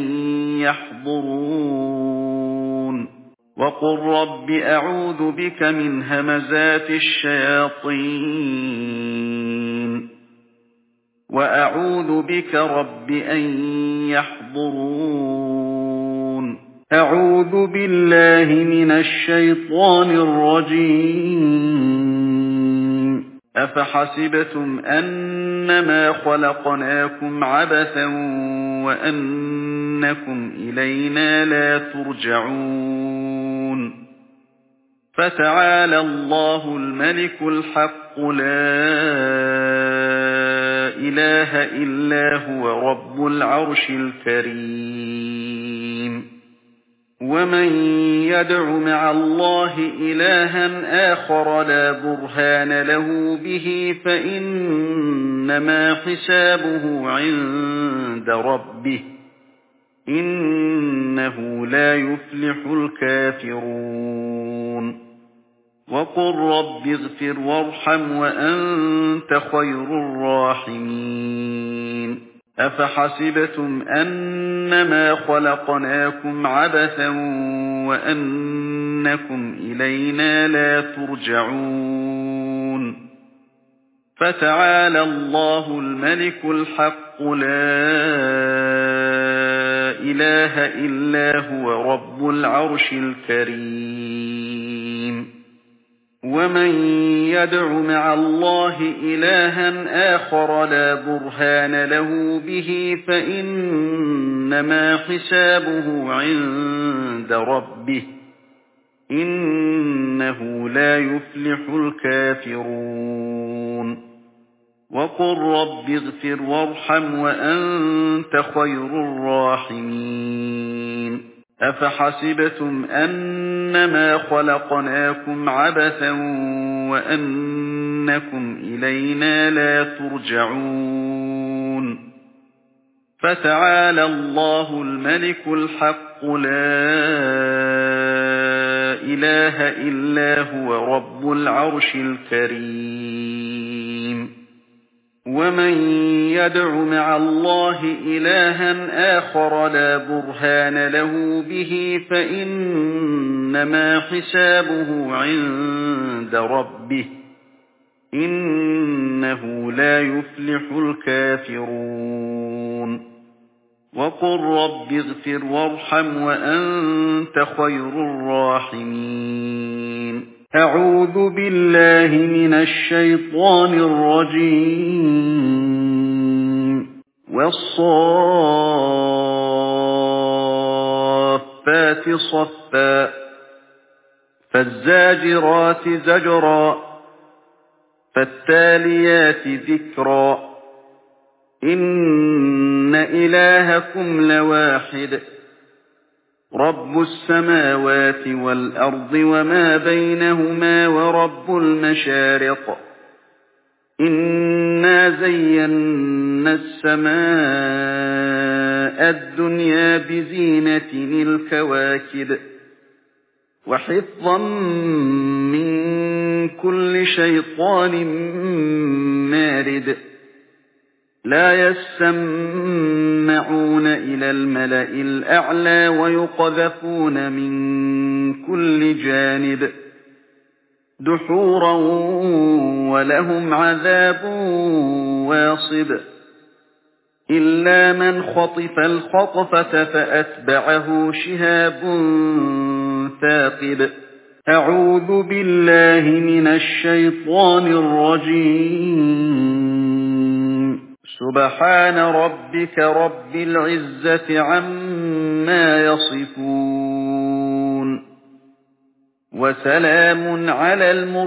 يَحْضُرُونِ وَقُل رَّبِّ أَعُوذُ بِكَ مِنْ هَمَزَاتِ الشَّيَاطِينِ وَأَعُوذُ بِكَ رَبِّ أَن يَحْضُرُونِ أَعُوذُ بِاللَّهِ مِنَ الشَّيْطَانِ الرَّجِيمِ أَفَحَسِبْتُمْ أَنَّمَا خَلَقْنَاكُمْ عَبَثًا وَأَنَّكُمْ إِلَيْنَا لَا تُرْجَعُونَ فَتَعَالَى اللَّهُ الْمَلِكُ الْحَقُّ لَا إِلَٰهَ إِلَّا هُوَ رَبُّ الْعَرْشِ الْكَرِيمِ وَمَن يَدْعُ مَعَ اللَّهِ إِلَٰهًا آخَرَ لَا بُرْهَانَ لَهُ بِهِ فَإِنَّمَا حِسَابُهُ عِندَ رَبِّهِ إِنَّهُ لَا يُفْلِحُ الْكَافِرُونَ وَقُل رَّبِّ اغْفِرْ وَارْحَمْ وَأَنتَ خَيْرُ الرَّاحِمِينَ أَفَحَسِبْتُمْ أَنَّمَا خَلَقْنَاكُمْ عَبَثًا وَأَنَّكُمْ إِلَيْنَا لَا تُرْجَعُونَ فَتَعَالَى اللَّهُ الْمَلِكُ الْحَقُّ لَا إِلَٰهَ إِلَّا هُوَ رَبُّ الْعَرْشِ الْكَرِيمِ وَمَن يَدْعُ مَعَ اللَّهِ إِلَٰهًا آخَرَ لَا بُرْهَانَ لَهُ بِهِ فَإِنَّمَا حِسَابُهُ عِندَ رَبِّهِ إِنَّهُ لَا يُفْلِحُ الْكَافِرُونَ وَقُل رَّبِّ اغْفِرْ وَارْحَمْ وَأَنتَ خَيْرُ الرَّاحِمِينَ أَفَحَسِبْتُمْ أَنَّمَا خَلَقْنَاكُمْ عَبَثًا وَأَنَّكُمْ إِلَيْنَا لَا تُرْجَعُونَ فَتَعَالَى اللَّهُ الْمَلِكُ الْحَقُّ لَا إِلَٰهَ إِلَّا هُوَ رَبُّ الْعَرْشِ الْكَرِيمِ وَمَن يَدْعُ مَعَ اللَّهِ إِلَٰهًا آخَرَ لَا بُرْهَانَ لَهُ بِهِ فَإِنَّمَا حِسَابُهُ عِندَ رَبِّهِ إنه لا يفلح الكافرون وقل رب اغفر وارحم وأنت خير الراحمين أعوذ بالله من الشيطان الرجيم والصافات صفا فالزاجرات زجرا فالتاليات ذكرا إن إلهكم لواحد رب السماوات والأرض وما بينهما ورب المشارق إنا زينا السماء الدنيا بزينة الكواكب وحفظا من كل شيطان مارد لا يسمعون إلى الملأ الأعلى ويقذفون من كل جانب دحورا ولهم عذاب واصب إلا من خطف الخطفة فأتبعه شهاب ثاقب أعوذ بالله من الشيطان الرجيم سبحان ربك رب العزة عما يصفون وسلام على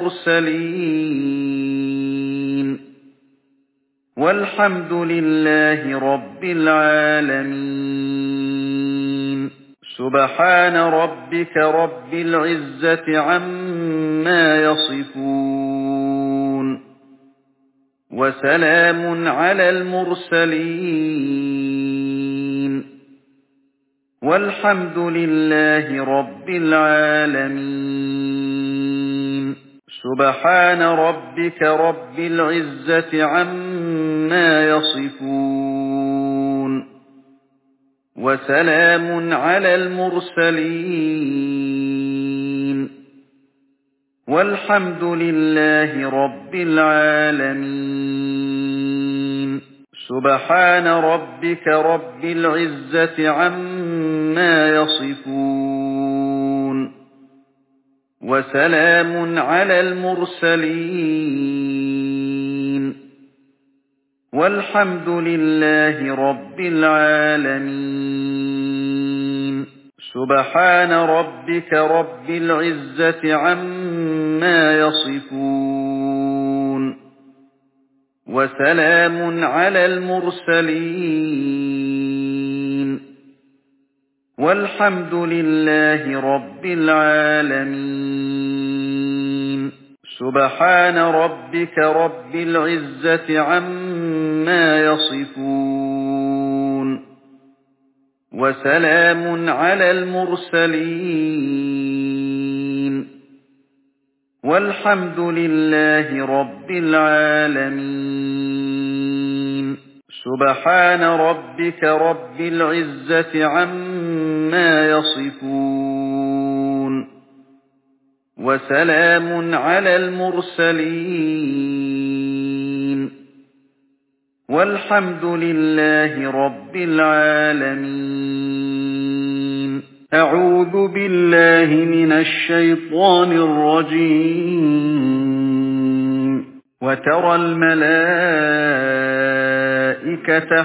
المرسلين والحمد لله رب العالمين سبحان ربك رب العزة عما يصفون وسلام على المرسلين والحمد لله رب العالمين سبحان ربك رب العزة عما يصفون وسلام على المرسلين والحمد لله رب العالمين سبحان ربك رب العزة عما يصفون وسلام على المرسلين والحمد لله رب العالمين سبحان ربك رب العزة عما يصفون وسلام على المرسلين والحمد لله رب العالمين سبحان ربك رب العزة عما يصفون وسلام على المرسلين والحمد لله رب العالمين سبحان ربك رب العزة عما يصفون وسلام على المرسلين والحمد لله رب العالمين أعوذ بالله من الشيطان الرجيم وترى الملائكة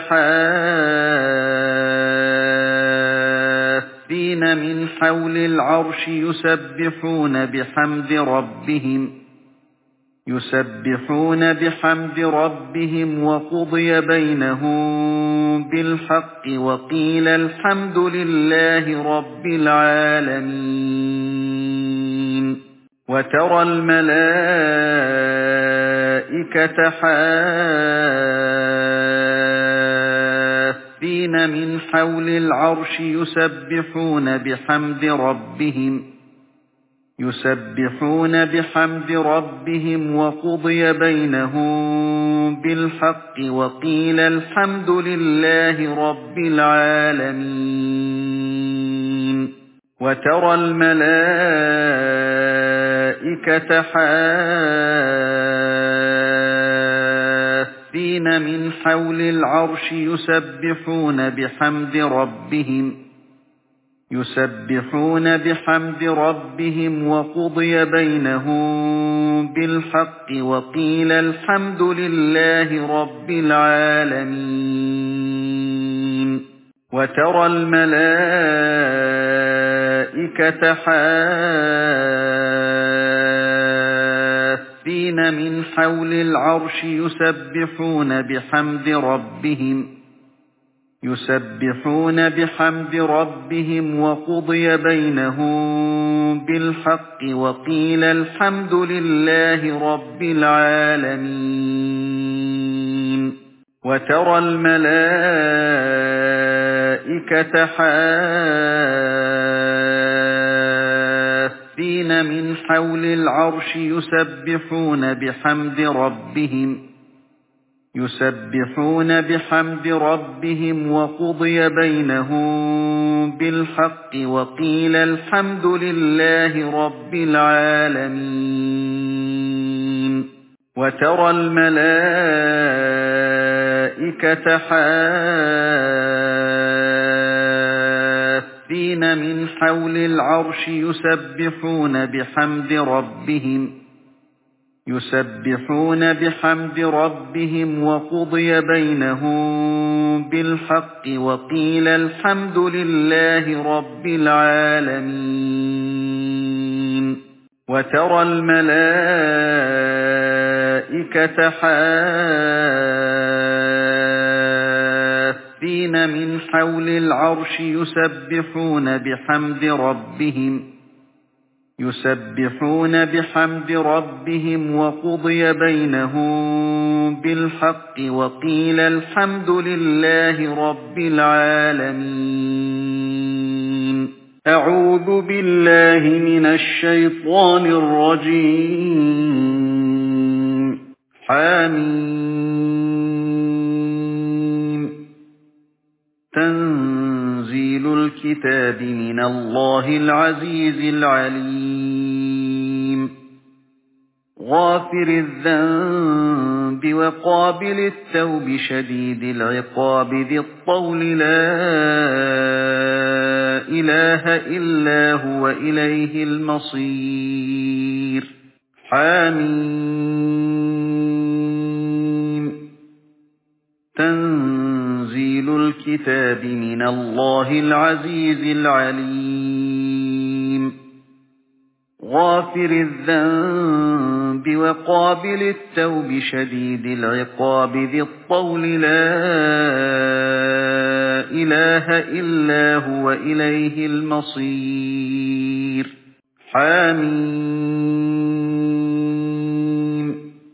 حافين من حول العرش يسبحون بحمد ربهم وقضي بينهم بالحق وقيل الحمد لله رب العالمين وترى الملائكة حافين من حول العرش يسبحون بحمد ربهم وقضي بينهم بالحق وقيل الحمد لله رب العالمين وترى الملائكة حافين من حول العرش يسبحون بحمد ربهم وقضي بينهم بالحق وقيل الحمد لله رب العالمين وترى الملائكة حافين من حول العرش يسبحون بحمد ربهم وقضي بينهم بالحق وقيل الحمد لله رب العالمين وترى الملائكة حافين من حول العرش يسبحون بحمد ربهم وقضي بينهم بالحق وقيل الحمد لله رب العالمين وترى الملائكة حافين من حول العرش يسبحون بحمد ربهم وقضي بينهم بالحق وقيل الحمد لله رب العالمين وترى الملائكة حافين من حول العرش يسبحون بحمد ربهم وقضي بينهم بالحق وقيل الحمد لله رب العالمين أعوذ بالله من الشيطان الرجيم حميم تنزيل الكتاب من الله العزيز العليم غافر الذنب وقابل التوب شديد العقاب ذي الطول لا إله إلا هو إليه المصير حميم تنزيل الكتاب من الله العزيز العليم غافر الذنب وقابل التوب شديد العقاب ذي الطول لا إله إلا هو إليه المصير حميم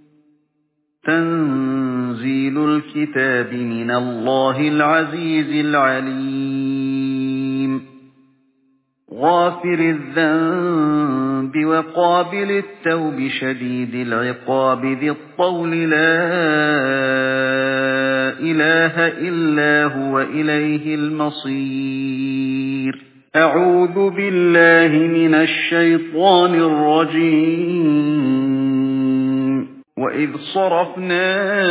تنزيل الكتاب من الله العزيز العليم غافر الذنب وقابل التوب شديد العقاب ذي الطول لا إله إلا هو إليه المصير أعوذ بالله من الشيطان الرجيم وإذ صرفنا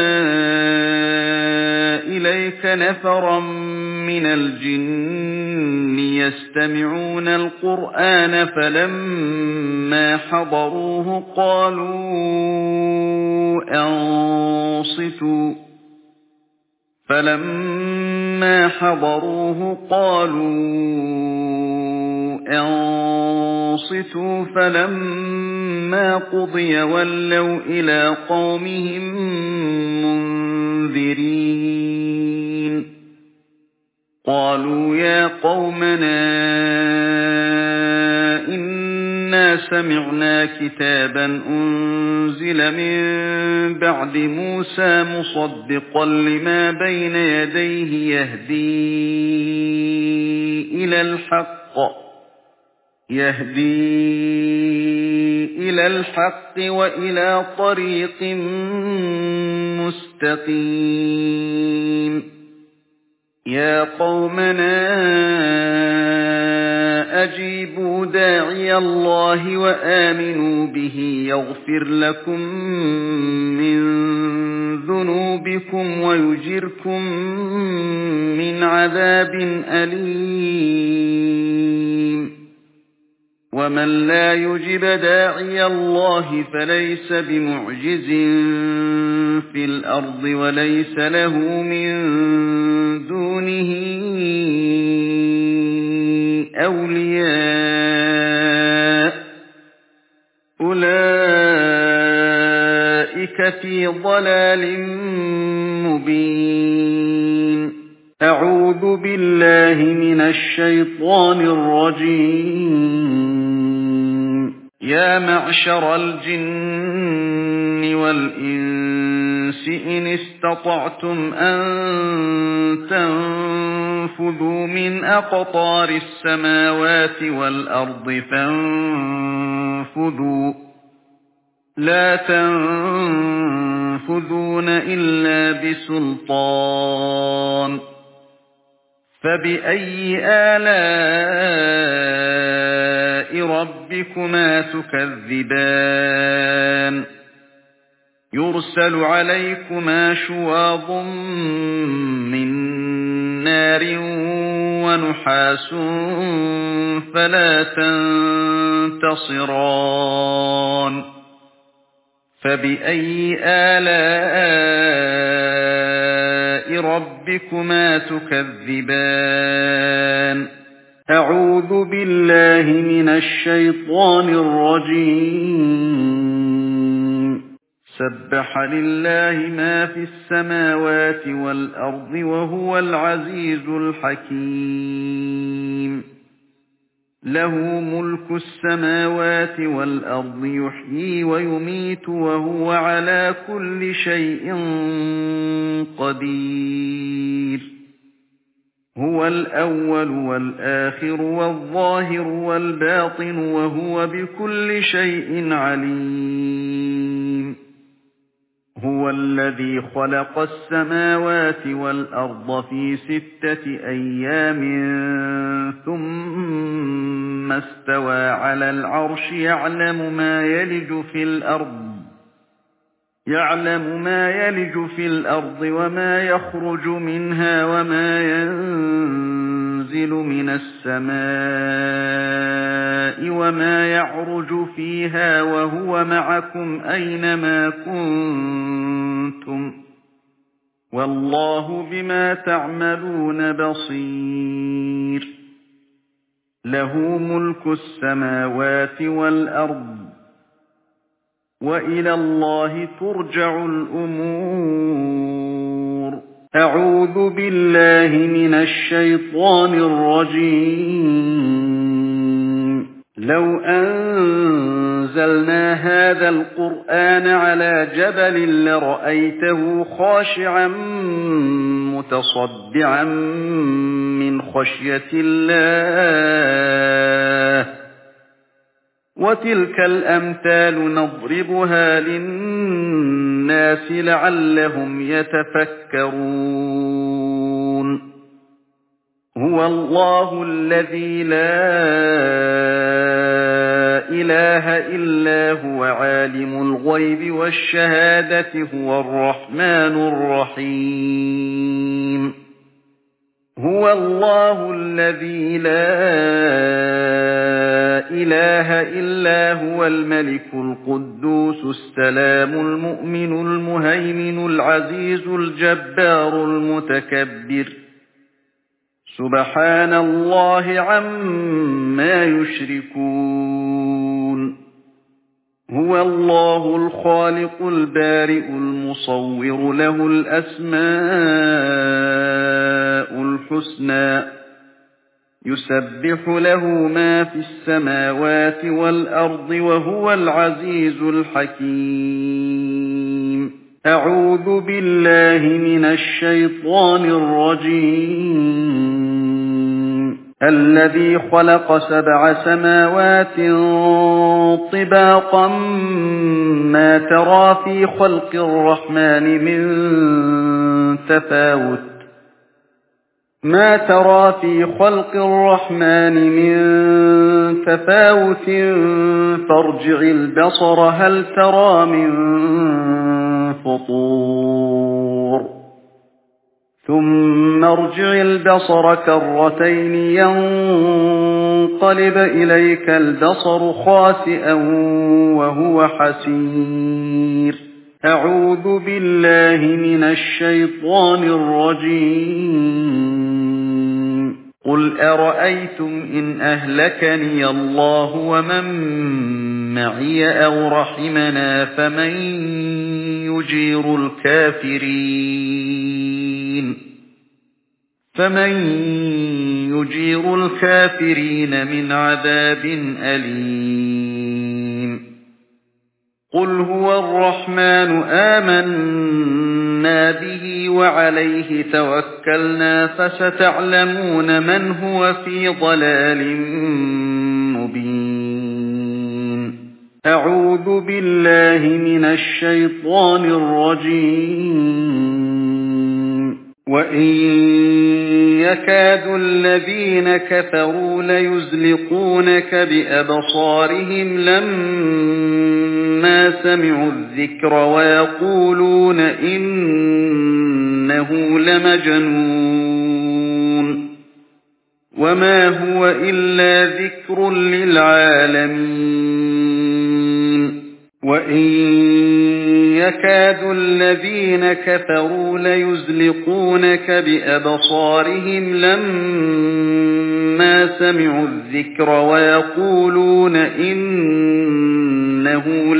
إليك نفرا من الجن يستمعون القرآن فلما حضروه قالوا أنصتوا فلما قضي ولوا إلى قومهم منذرين قالوا يا قومنا إنا سمعنا كتابا أنزل من بعد موسى مصدقا لما بين يديه يهدي إلى الحق وإلى طريق مستقيم يا قومنا أجيبوا داعي الله وآمنوا به يغفر لكم من ذنوبكم ويجركم من عذاب أليم ومن لا يجب داعي الله فليس بمعجز في الأرض وليس له من دونه أولياء أولئك في ضلال مبين أعوذ بالله من الشيطان الرجيم يا معشر الجن والإنس إن استطعتم أن تنفذوا من أقطار السماوات والأرض فانفذوا لا تنفذون إلا بسلطان فبأي آلاء ربكما تكذبان يرسل عليكما شواظ من نار ونحاس فلا تنتصران فبأي آلاء ربكما تكذبان أعوذ بالله من الشيطان الرجيم سبح لله ما في السماوات والأرض وهو العزيز الحكيم له ملك السماوات والأرض يحيي ويميت وهو على كل شيء قدير هو الأول والآخر والظاهر والباطن وهو بكل شيء عليم هو الذي خلق السماوات والأرض في 6 أيام ثم استوى على العرش يعلم ما يلج في الأرض وما يخرج منها وما ينزل من السماء وما يعرج فيها وهو معكم أينما كنتم والله بما تعملون بصير له ملك السماوات والأرض وإلى الله ترجع الأمور أعوذ بالله من الشيطان الرجيم لو أنزلنا هذا القرآن على جبل لرأيته خاشعا متصدعا من خشية الله وتلك الأمثال نضربها للناس لعلهم يتفكرون هو الله الذي لا إله إلا هو عالم الغيب والشهادة هو الرحمن الرحيم هو الله الذي لا إله إلا هو الملك القدوس السلام المؤمن المهيمن العزيز الجبار المتكبر سبحان الله عما يشركون هو الله الخالق البارئ المصور له الأسماء الحسنى يسبح له ما في السماوات والأرض وهو العزيز الحكيم أعوذ بالله من الشيطان الرجيم الذي خلق 7 سماوات طباقا ما ترى في خلق الرحمن من تفاوت ما ترى في خلق الرحمن من تفاوت فارجع البصر هل ترى من فطور ثم ارجع البصر كرتين ينقلب إليك البصر خاسئا وهو حسير أعوذ بالله من الشيطان الرجيم قل أرأيتم إن أهلكني الله ومن معي أو رحمنا فمن يجير الكافرين من عذاب أليم قل هو الرحمن آمنا به وعليه توكلنا فستعلمون من هو في ضلال مبين أعوذ بالله من الشيطان الرجيم وإن يكاد الذين كفروا ليزلقونك بأبصارهم لما سمعوا الذكر ويقولون إنه لمجنون وما هو إلا ذكر للعالمين وإن يكاد الذين كفروا ليزلقونك بأبصارهم لما سمعوا الذكر ويقولون إنه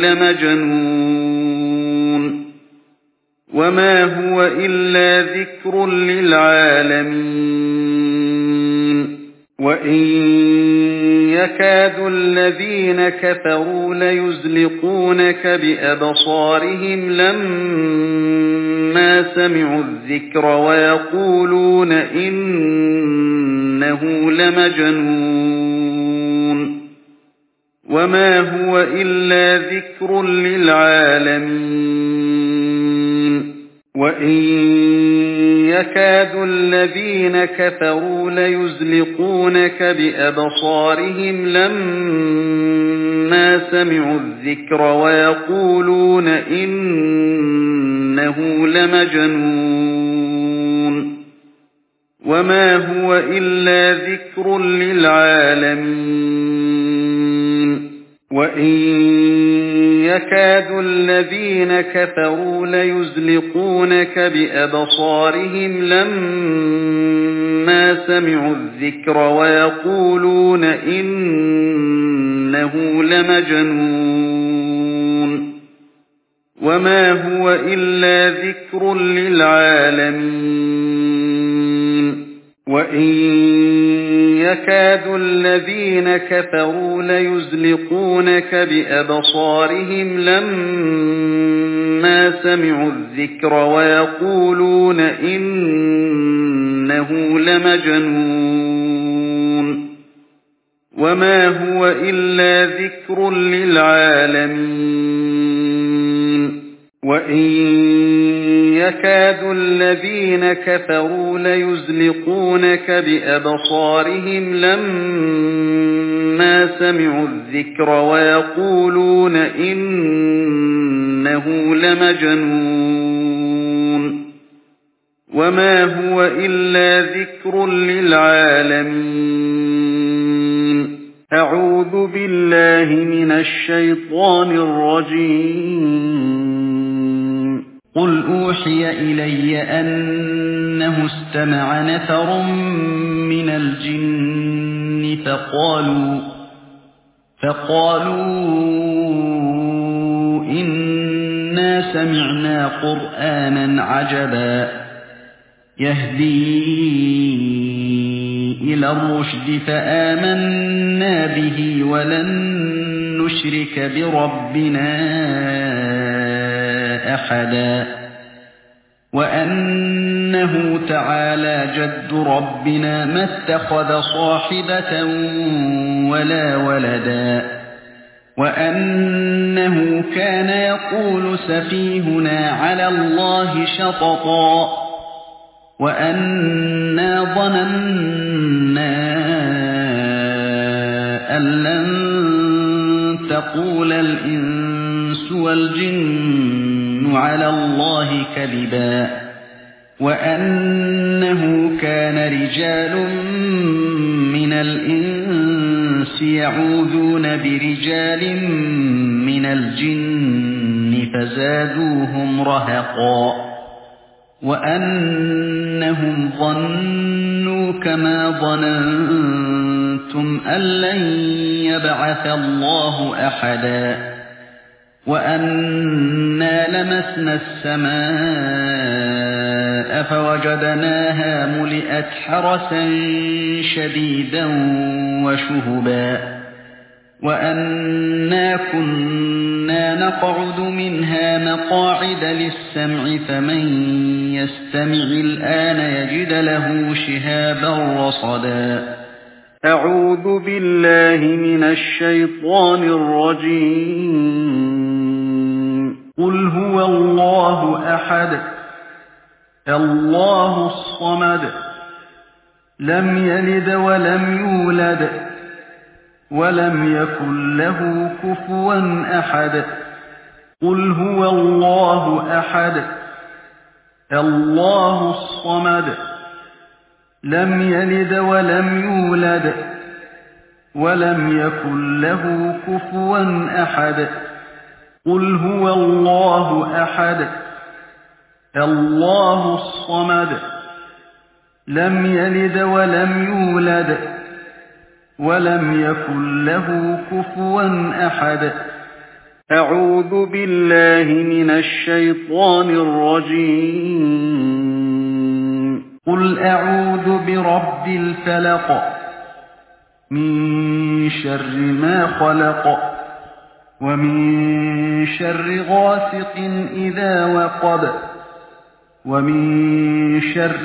لمجنون وما هو إلا ذكر للعالمين وإن يكاد الذين كفروا ليزلقونك بأبصارهم لما سمعوا الذكر ويقولون إنه لمجنون وما هو إلا ذكر للعالمين وإن يكاد الذين كفروا ليزلقونك بأبصارهم لما سمعوا الذكر ويقولون إنه لمجنون وما هو إلا ذكر للعالمين وإن يكاد الذين كفروا ليزلقونك بأبصارهم لما سمعوا الذكر ويقولون إنه لمجنون وما هو إلا ذكر للعالمين وإن يكاد الذين كفروا ليزلقونك بأبصارهم لما سمعوا الذكر ويقولون إنه لمجنون وما هو إلا ذكر للعالمين وإن يكاد الذين كفروا ليزلقونك بأبصارهم لما سمعوا الذكر ويقولون إنه لمجنون وما هو إلا ذكر للعالمين أعوذ بالله من الشيطان الرجيم قل أوحي إلي أنه استمع نفر من الجن فقالوا إنا سمعنا قرآنا عجبا يهدي إلى الرشد فآمنا به ولن نشرك بربنا أحدا وأنه تعالى جد ربنا ما اتخذ صاحبة ولا ولدا وأنه كان يقول سفيهنا على الله شططا وأنا ظننا أن لن تقول الإنس والجن على الله كذبا وأنه كان رجال من الإنس يعوذون برجال من الجن فزادوهم رهقا وأنهم ظنوا كما ظننتم أن لن يبعث الله أحدا وأنا لمسنا السماء فوجدناها ملئت حرسا شديدا وشهبا وأنا كنا نقعد منها مقاعد للسمع فمن يستمع الآن يجد له شهابا رصدا أعوذ بالله من الشيطان الرجيم قل هو الله أحد الله الصمد لم يلد ولم يولد ولم يكن له كفوا أحد قل هو الله أحد الله الصمد لم يلد ولم يولد ولم يكن له كفوا أحد قل هو الله أحد الله الصمد لم يلد ولم يولد ولم يكن له كفوا أحد أعوذ بالله من الشيطان الرجيم قل أعوذ برب الفلق من شر ما خلق ومن شر غاسق إذا وقب ومن شر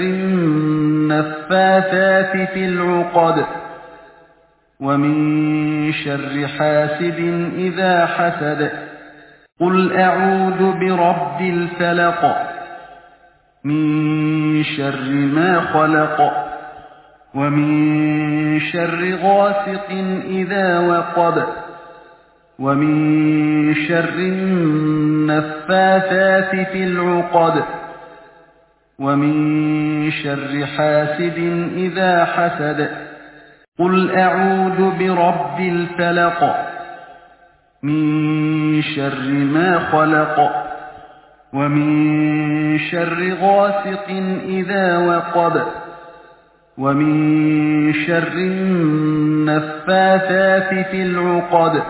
النفاثات في العقد ومن شر حاسد إذا حسد قل أعوذ برب الفلق من شر ما خلق ومن شر غاسق إذا وقب ومن شر النفاثات في العقد ومن شر حاسد إذا حسد قل أعوذ برب الفلق من شر ما خلق ومن شر غاسق إذا وقب ومن شر النفاثات في العقد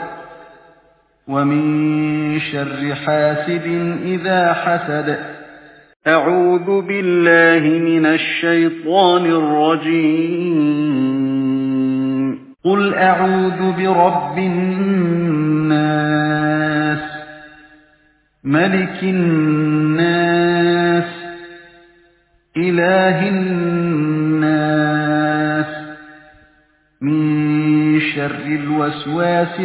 ومن شر حاسد إذا حسد أعوذ بالله من الشيطان الرجيم قل أعوذ برب الناس ملك الناس إله الناس من شر الوسواس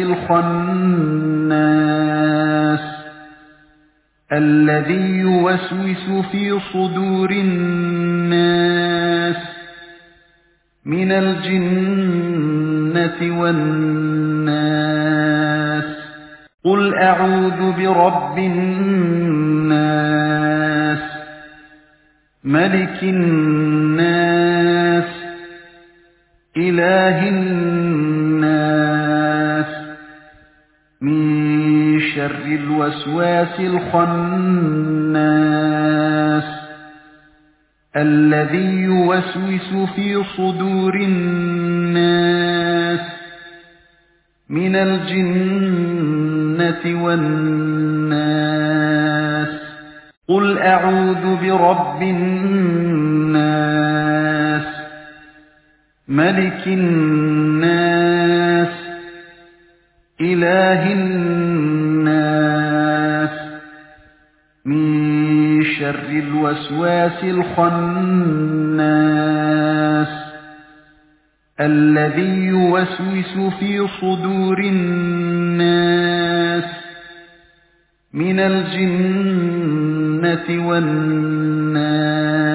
الخناس الذي يوسوس في صدور الناس من الجنة والناس قل أعوذ برب الناس ملك الناس إله الناس من شر الوسواس الخناس الذي يوسوس في صدور الناس من الجنة والناس قل أعوذ برب الناس ملك الناس إله الناس من شر الوسواس الخناس الذي يوسوس في صدور الناس من الجنة والناس